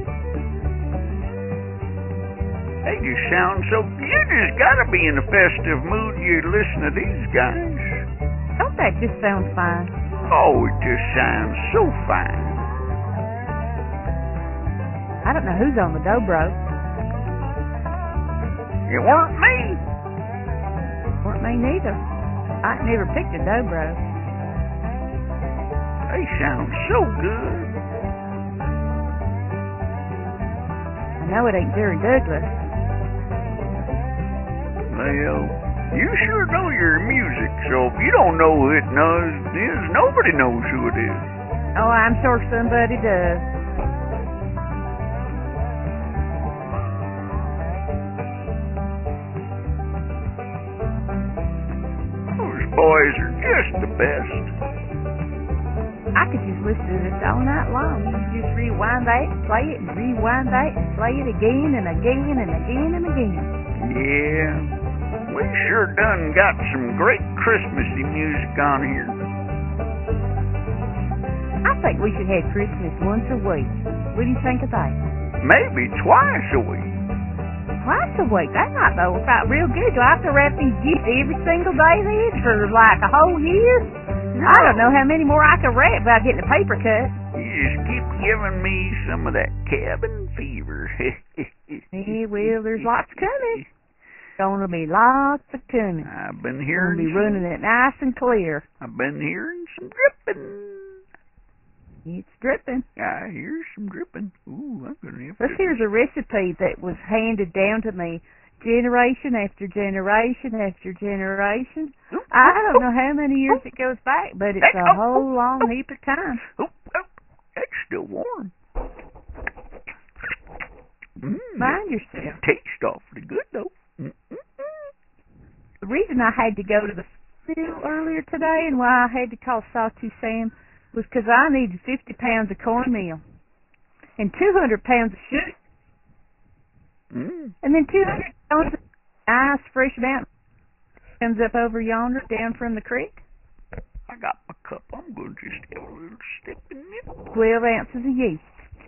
They just sound so... You just gotta be in a festive mood you listen to these guys. Don't that just sound fine? Oh, it just sounds so fine. I don't know who's on the dobro. It weren't me. Weren't me neither. I never picked a dobro. They sound so good. I know it ain't Jerry Douglas. Well, you sure know your music, so if you don't know who it is, nobody knows who it is. Oh, I'm sure somebody does. Those boys are just the best. I could just listen to this all night long. You could just rewind that, play it, and rewind that, and play it again and again and again and again. Yeah, we sure done got some great Christmassy music on here. I think we should have Christmas once a week. What do you think of that? Maybe twice a week. Twice a week? That might work out real good. Do I have to wrap these gifts every single day then for like a whole year? I don't know how many more I can wrap without getting a paper cut. You just keep giving me some of that cabin fever. Yeah, well, there's lots coming. Gonna be lots of coming. I've been Gonna hearing be running it nice and clear. I've been hearing some dripping. It's dripping. I hear some dripping. Ooh, I'm gonna have This to. here's a recipe that was handed down to me generation after generation after generation. I don't know how many years it goes back, but it's a whole long heap of time. Oh, that's still warm. Mind yourself. Tastes awfully good though. The reason I had to go to the field earlier today and why I had to call Sawtooth Sam was because I needed 50 pounds of cornmeal and 200 pounds of sugar. And then 200 pounds of nice fresh mountain comes up over yonder down from the creek. I got my cup. I'm going to just have a little step in it. 12 ounces of yeast.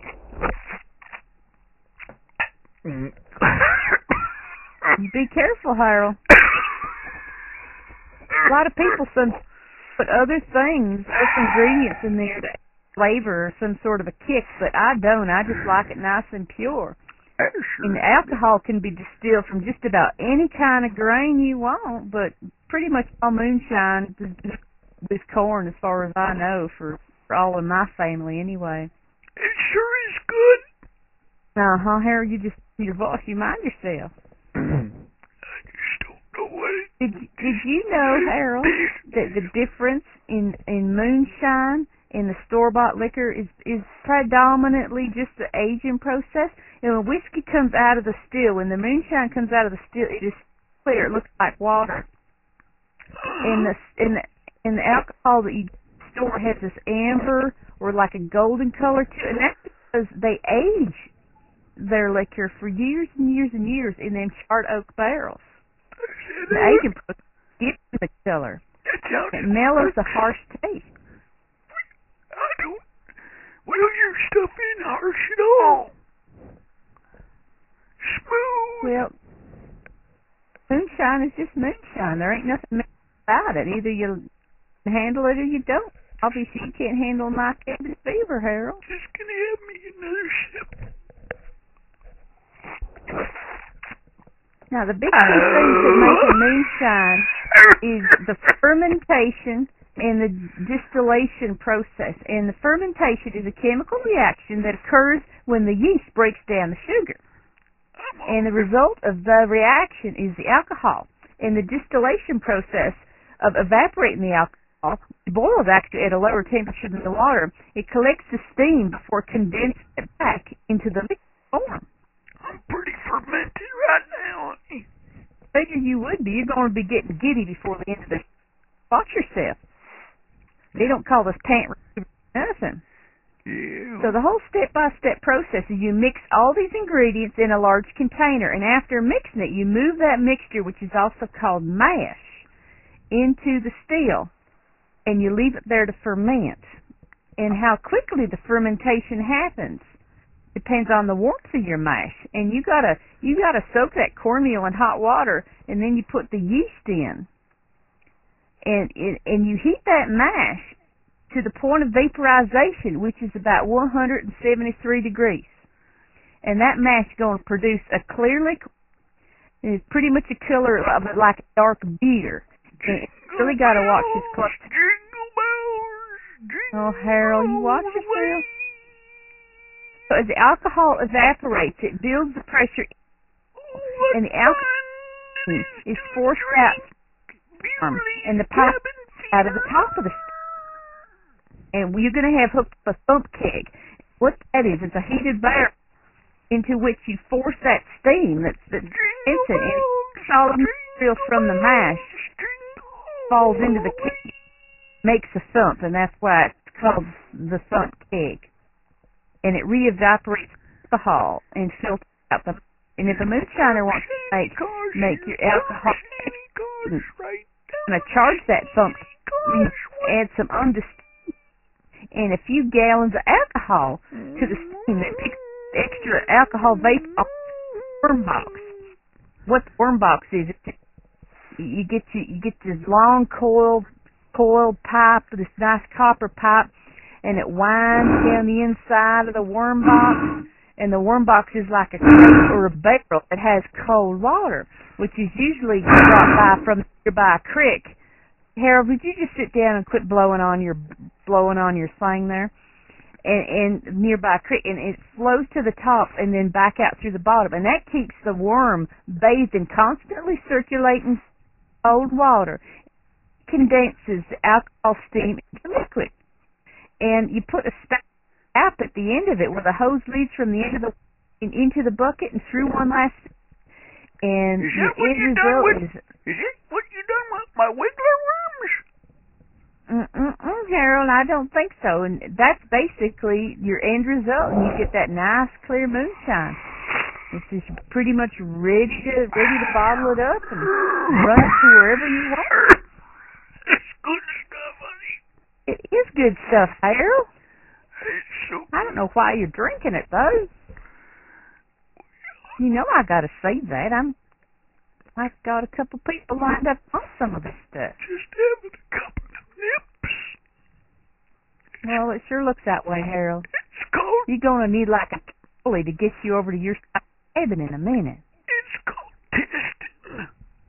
You be careful, Harold. A lot of people put other things, other ingredients in there to flavor or some sort of a kick, but I don't. I just like it nice and pure. And the alcohol can be distilled from just about any kind of grain you want, but pretty much all moonshine is corn as far as I know for all in my family anyway. It sure is good. Uh-huh, Harold, you just, your voice, you mind yourself. I just don't know what it Did you know, Harold, that the difference in moonshine and the store-bought liquor is predominantly just the aging process? And when whiskey comes out of the still, when the moonshine comes out of the still, it is clear. It looks like water. And the alcohol that you store has this amber or like a golden color to it, and that's because they age their liquor for years and years and years in them charred oak barrels. The aging process gives it the color. It mellows the harsh taste. Well, your stuff ain't harsh at all. Smooth. Well, moonshine is just moonshine. There ain't nothing about it. Either you handle it or you don't. Obviously, you can't handle my cabin fever, Harold. Just gonna have me another sip. Now, the big two things that make a moonshine is the fermentation and the distillation process. And the fermentation is a chemical reaction that occurs when the yeast breaks down the sugar. And the result of the reaction is the alcohol. And the distillation process of evaporating the alcohol, boiled actually at a lower temperature than the water, it collects the steam before condensing it back into the liquid form. I'm pretty fermented right now. Figure you would be. You're going to be getting giddy before the end of the Watch yourself. They don't call this pant nothing. Yeah. So the whole step-by-step process is you mix all these ingredients in a large container, and after mixing it, you move that mixture, which is also called mash, into the still, and you leave it there to ferment. And how quickly the fermentation happens depends on the warmth of your mash. And you gotta soak that cornmeal in hot water, and then you put the yeast in, and you heat that mash to the point of vaporization, which is about 173 degrees. And that mash is going to produce a clear liquid. It's pretty much a color of it like a dark beer. And you really got to watch this close. Jingle bells, Oh, Harold, you watch yourself. So as the alcohol evaporates, it builds the pressure, and the alcohol is forced out, and the pipe out of the top of the steam. And you're going to have hooked up a thump keg. What that is, it's a heated barrel into which you force that steam that's instant, and solid material from the mash falls into the keg, makes a thump, and that's why it's called the thump keg. And it re-evaporates alcohol and filters out the. And if a moonshiner wants to make your alcohol, going to charge that thump, you add some undistilled and a few gallons of alcohol to the steam that picks extra alcohol vapor off the worm box. What the worm box is, you get this long coiled pipe, this nice copper pipe, and it winds down the inside of the worm box, and the worm box is like a crate or a barrel that has cold water, which is usually brought by from nearby creek. Harold, would you just sit down and quit blowing on your thing there? And nearby creek, and it flows to the top and then back out through the bottom, and that keeps the worm bathed in constantly circulating cold water. It condenses the alcohol steam into liquid. And you put a tap at the end of it where the hose leads from the end of the into the bucket and through one last. And is the what end you result done with? is. Is it what you done with my wiggler worms? Harold, I don't think so. And that's basically your end result, and you get that nice clear moonshine. It's just pretty much ready to bottle it up and run it to wherever you want. It's good stuff, honey. It is good stuff, Harold. It's so good. I don't know why you're drinking it, though. You know I gotta say that. I've got a couple people lined up on some of this stuff. Just having a couple of nips. Well, it sure looks that way, Harold. It's called... You're gonna need like a trolley to get you over to your cabin in a minute. It's called testing.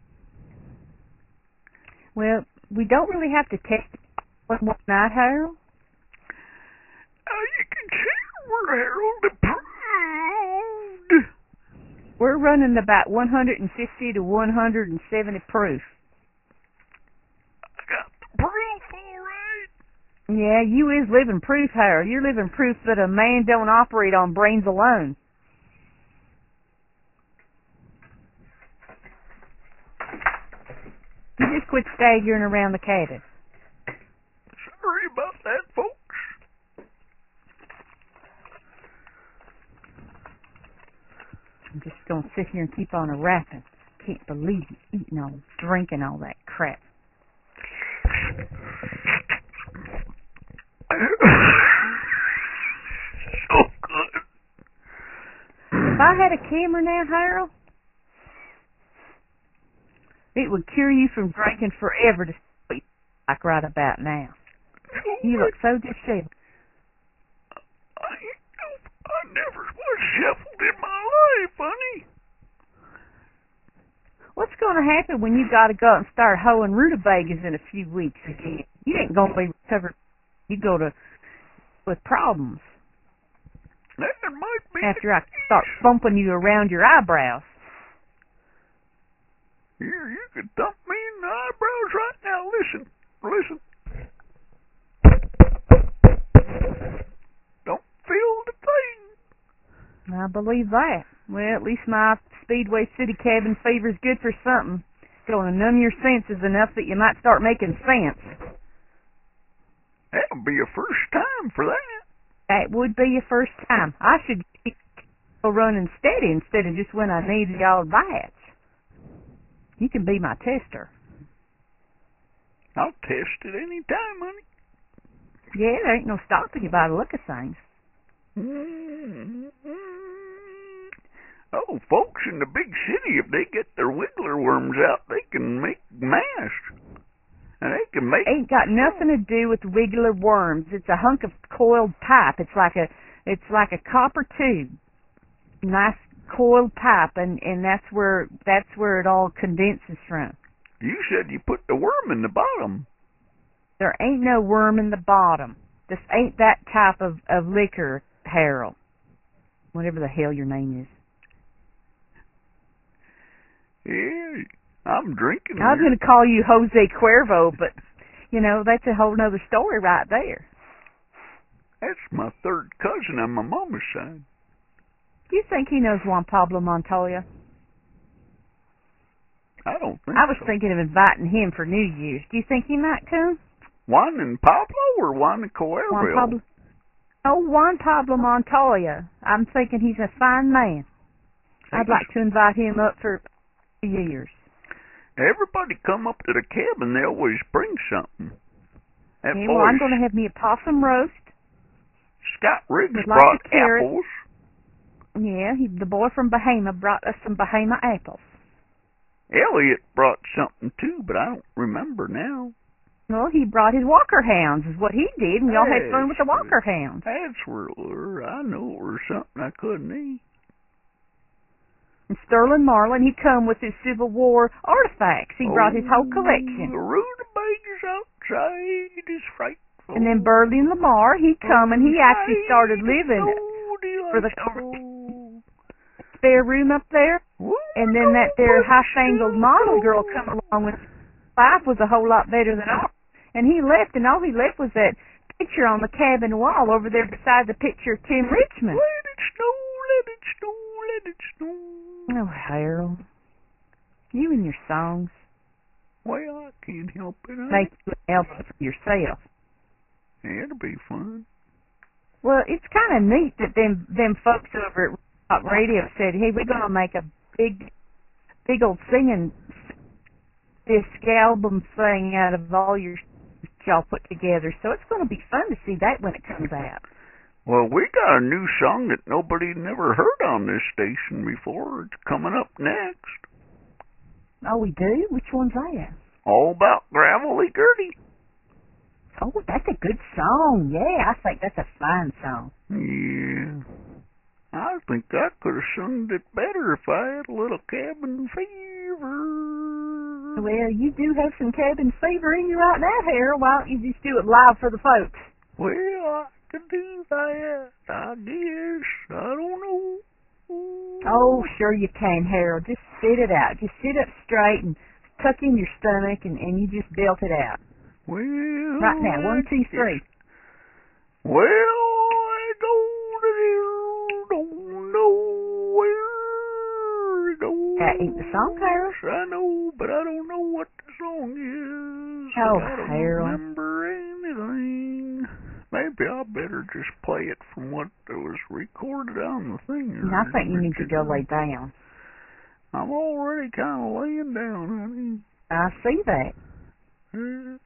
Well, we don't really have to test it one night, Harold. You can tell we're Harold approved. We're running about 150 to 170 proof. I got the proof, all right. Yeah, you is living proof, Harold. You're living proof that a man don't operate on brains alone. You just quit staggering around the cabin. Sorry about that, folks. I'm just going to sit here and keep on a-rapping. Can't believe you eating all, drinking all that crap. So good. If I had a camera now, Harold, it would cure you from drinking forever to sleep like right about now. You look so disheveled. I never was shuffled in my life, honey. What's going to happen when you got to go out and start hoeing rutabagas in a few weeks again? You ain't going to be recovered. You go to with problems. That might be after I start thumping you around your eyebrows. Here, you can thump me in the eyebrows right now. Listen. Don't feel the thing. I believe that. Well, at least my Speedway City cabin fever's good for something. It's going to numb your senses enough that you might start making sense. That would be your first time for that. That would be your first time. I should keep running steady instead of just when I need y'all bats. You can be my tester. I'll test it any time, honey. Yeah, there ain't no stopping you by the look of things. Oh, folks in the big city, if they get their wiggler worms out, they can make mash. And they can make... Ain't got nothing to do with wiggler worms. It's a hunk of coiled pipe. It's like a copper tube. Nice coiled pipe, and that's where it all condenses from. You said you put the worm in the bottom. There ain't no worm in the bottom. This ain't that type of liquor, Harold. Whatever the hell your name is. Yeah, I'm drinking. I was going to call you Jose Cuervo, but, you know, that's a whole other story right there. That's my third cousin on my mama's side. Do you think he knows Juan Pablo Montoya? I don't think I was so. thinking of inviting him for New Year's. Do you think he might come? Juan and Pablo or Juan and Cuervo? Juan Pablo. Oh, Juan Pablo Montoya. I'm thinking he's a fine man. I'd like to invite him up for New Year's. Everybody come up to the cabin, they always bring something. Okay, well, I'm going to have me a possum roast. Scott Riggs With brought lots of carrots. apples. Yeah, the boy from Bahama brought us some Bahama apples. Elliot brought something too, but I don't remember now. Well, he brought his Walker Hounds, is what he did, and we all had fun with the Walker Hounds. That's where I know it was something I couldn't eat. And Sterling Marlin, he come with his Civil War artifacts. He brought his whole collection. The rutabagas outside is frightful. And then Burley and Lamar, he come and he actually started living for the spare room up there. And then that there high-fangled model girl come along with life was a whole lot better than ours. And he left, and all he left was that picture on the cabin wall over there beside the picture of Tim Richmond. Let it snow, let it snow, let it snow. Oh, Harold. You and your songs. Well, I can't help it. Make you an album for yourself. Yeah, it'll be fun. Well, it's kind of neat that them folks over at Rock Radio said, hey, we're going to make a big old singing disc album thing out of all your y'all put together. So it's going to be fun to see that when it comes out. Well, we got a new song that nobody never heard on this station before. It's coming up next. Oh, we do? Which one's that? All About Gravelly Gertie. Oh, that's a good song. Yeah, I think that's a fine song. Yeah. I think I could have sung it better if I had a little cabin fever. Well, you do have some cabin fever in you right now, Harold. Why don't you just do it live for the folks? Well, I could do that, I guess. I don't know. Oh, sure you can, Harold. Just spit it out. Just sit up straight and tuck in your stomach, and you just belt it out. Well, right now, 1, 2, 3. Well, I don't know where to go. That ain't the song, Harold. I know, but I don't know what the song is. Oh, I don't Harold. remember anything. Maybe I better just play it from what was recorded on the thing. I think you need to go lay down. I'm already kind of laying down, honey. I see that. Can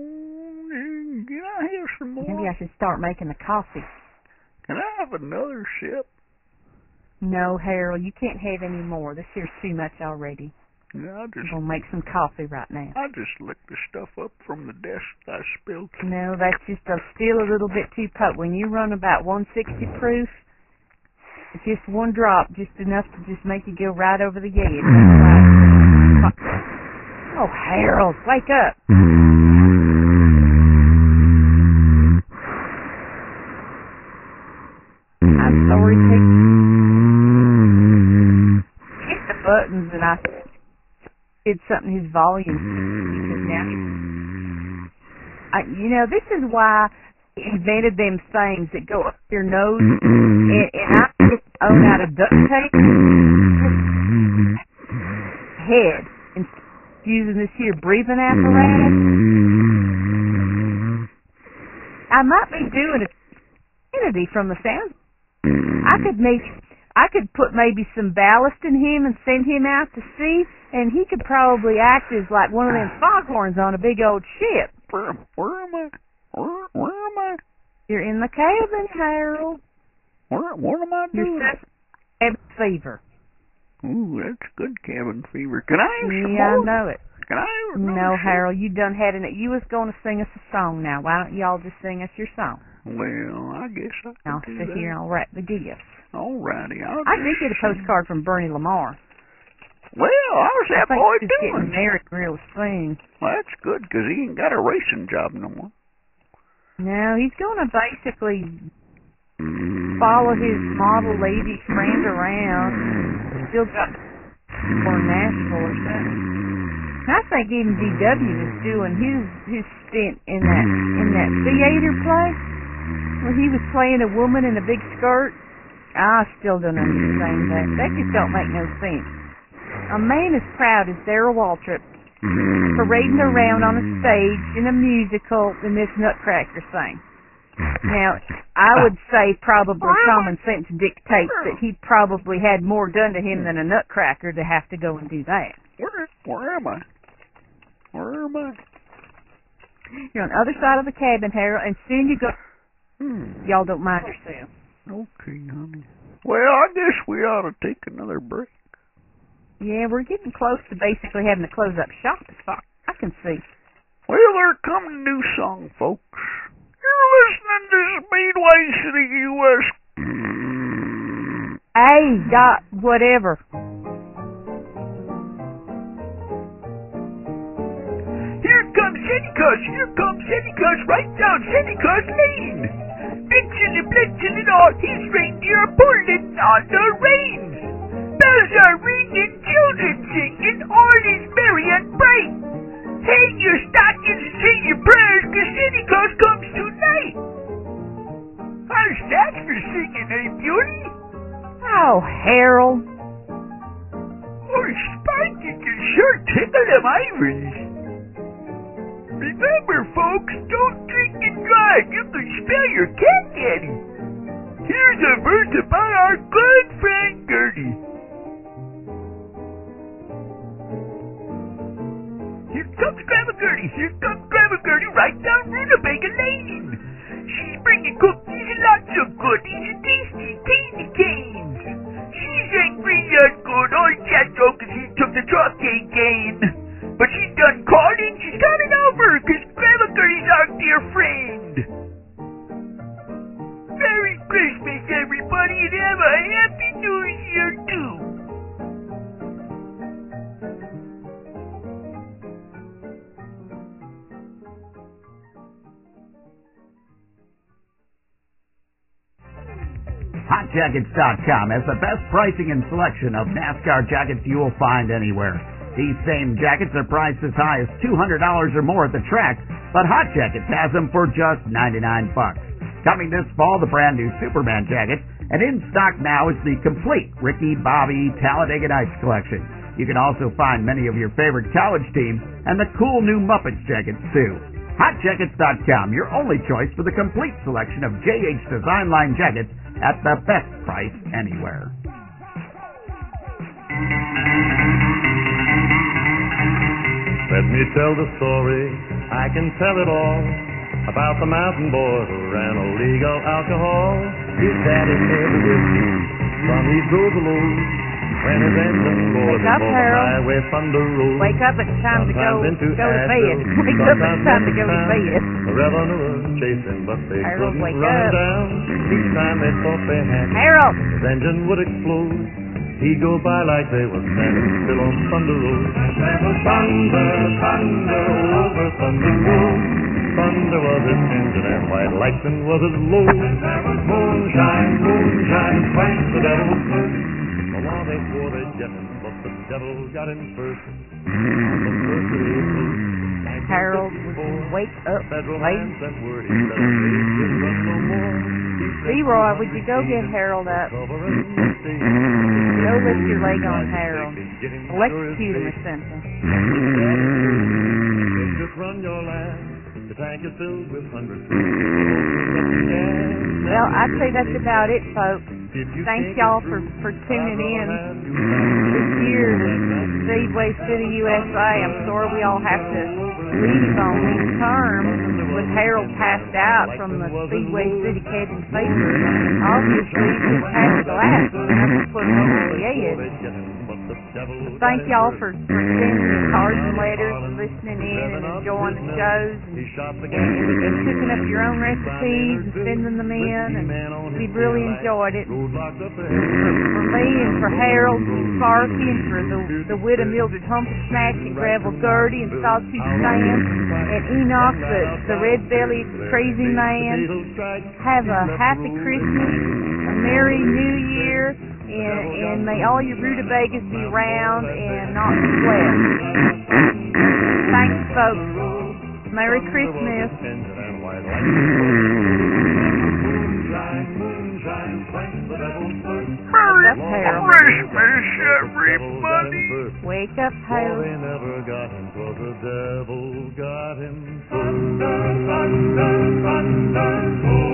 I have some more? Maybe I should start making the coffee. Can I have another sip? No, Harold, you can't have any more. This here's too much already. Yeah, I'm going to make some coffee right now. I just licked the stuff up from the desk I spilled. No, that's just still a little bit too potent. When you run about 160 proof, it's just one drop, just enough to just make you go right over the edge. Oh, Harold, wake up. I'm sorry, hit the buttons and I did something his volume. Now, this is why he invented them things that go up your nose, and I just own out of duct tape head and using this here breathing apparatus. I might be doing a Kennedy from the sound. I could put maybe some ballast in him and send him out to sea, and he could probably act as like one of them foghorns on a big old ship. Where am I? Where am I? You're in the cabin, Harold. What am I doing? You're cabin fever. Ooh, that's good cabin fever. Can I have some Yeah, more? I know it. Can I have No, Harold, you done had it. You was going to sing us a song now. Why don't y'all just sing us your song? Well, I guess I'll do sit that. here and I'll wrap the gifts. Alrighty, I did get a postcard from Bernie Lamar. Well, how's that I think boy he's doing? getting married real soon. Well, that's good, 'cause he ain't got a racing job no more. No, he's going to basically follow his model lady friend around. Still got or Nashville or something. I think even DW was doing his stint in that theater play where he was playing a woman in a big skirt. I still don't understand that. That just don't make no sense. A man as proud as Darrell Waltrip parading around on a stage in a musical than this nutcracker thing. Now, I would say probably common sense dictates that he probably had more done to him than a nutcracker to have to go and do that. Where am I? Where am I? You're on the other side of the cabin, Harold, and soon you go... Y'all don't mind yourself. Okay, honey. Well, I guess we ought to take another break. Yeah, we're getting close to basically having to close up shop as far I can see. Well, there comes a new song, folks. You're listening to Speedway City, U.S. Whatever. Here comes Santa Claus right down Santa Claus Lane. Blitzing and all his reindeer are pulling on the reins. Bells are ringing, children singing, all is merry and bright. Hang your stockings and say your prayers, 'cause Santa Claus comes tonight. How's that for singing, Beauty? Oh, Harold. Oh, Spike, you can sure tickle them ivories. Remember, folks, don't drink and drive. You can spell your cat daddy. Here's a verse about our good friend Gertie. Here comes Grandma Gertie right down Rutabaga Lane. She's bringing cookies and lots of goodies and tasty candy canes. She's angry at good old Jethro 'cause he took the truck again. But she's done calling, she's coming over 'cause Grandma Gertie's our dear friend. Merry Christmas, everybody, and have a Happy New Year, too. HotJackets.com has the best pricing and selection of NASCAR jackets you will find anywhere. These same jackets are priced as high as $200 or more at the track, but Hot Jackets has them for just $99. Coming this fall, the brand new Superman jacket, and in stock now is the complete Ricky Bobby Talladega Nights collection. You can also find many of your favorite college teams and the cool new Muppets jackets too. HotJackets.com, your only choice for the complete selection of JH Design Line jackets at the best price anywhere. Let me tell the story, I can tell it all, about the mountain boy who ran illegal alcohol. His daddy never did, son he drove the load, when his engine roared Wake up, the Harold. highway thunder rolled. Wake up, it's time to go Sometimes into to bed. Asheville, Wake up, it's sometimes time to into go to town. bed. The revenue was chasing, but they Harold, couldn't wake run him up. down. Each time they thought they had him, Harold! his engine would explode. He'd go by like they were standing still on Thunder Road. There was thunder, thunder over Thunder Road. Thunder was his engine and white lightning was his load. There was moonshine, moonshine, twice the devil's curse. The law they swore they'd get him, but the devil got him first. On the 1st of April, Harold, would you wake up, federal lady? man sent word he said his days would run no more. Leroy, would you go get Harold up? Go lift your leg on Harold. Electrocute him or something. Just run your land. The tank is filled with hundreds. Well, I'd say that's about it, folks. Thank y'all for tuning in this year to Speedway City, USA. I'm sorry we all have to leave on these terms with Harold passed out from the Speedway City cabin fever. Obviously, he passed the last one. That's put him over the edge. Thank y'all for sending cards and letters and listening in and enjoying the shows and cooking up your own recipes and sending them in, and we've really enjoyed it. For me and for Harold and Sparky and for the widow Mildred Humphrey Snatch and Gravel Gertie and Sawtooth Sam and Enoch the red-bellied crazy man, have a happy Christmas, a Merry New Year, and may all your rutabagas be round and not sweat. Thanks, folks. Merry Christmas. Merry Christmas, everybody. Wake up, Harold. They never got him, 'cause the devil got him. Thunder, thunder, thunder.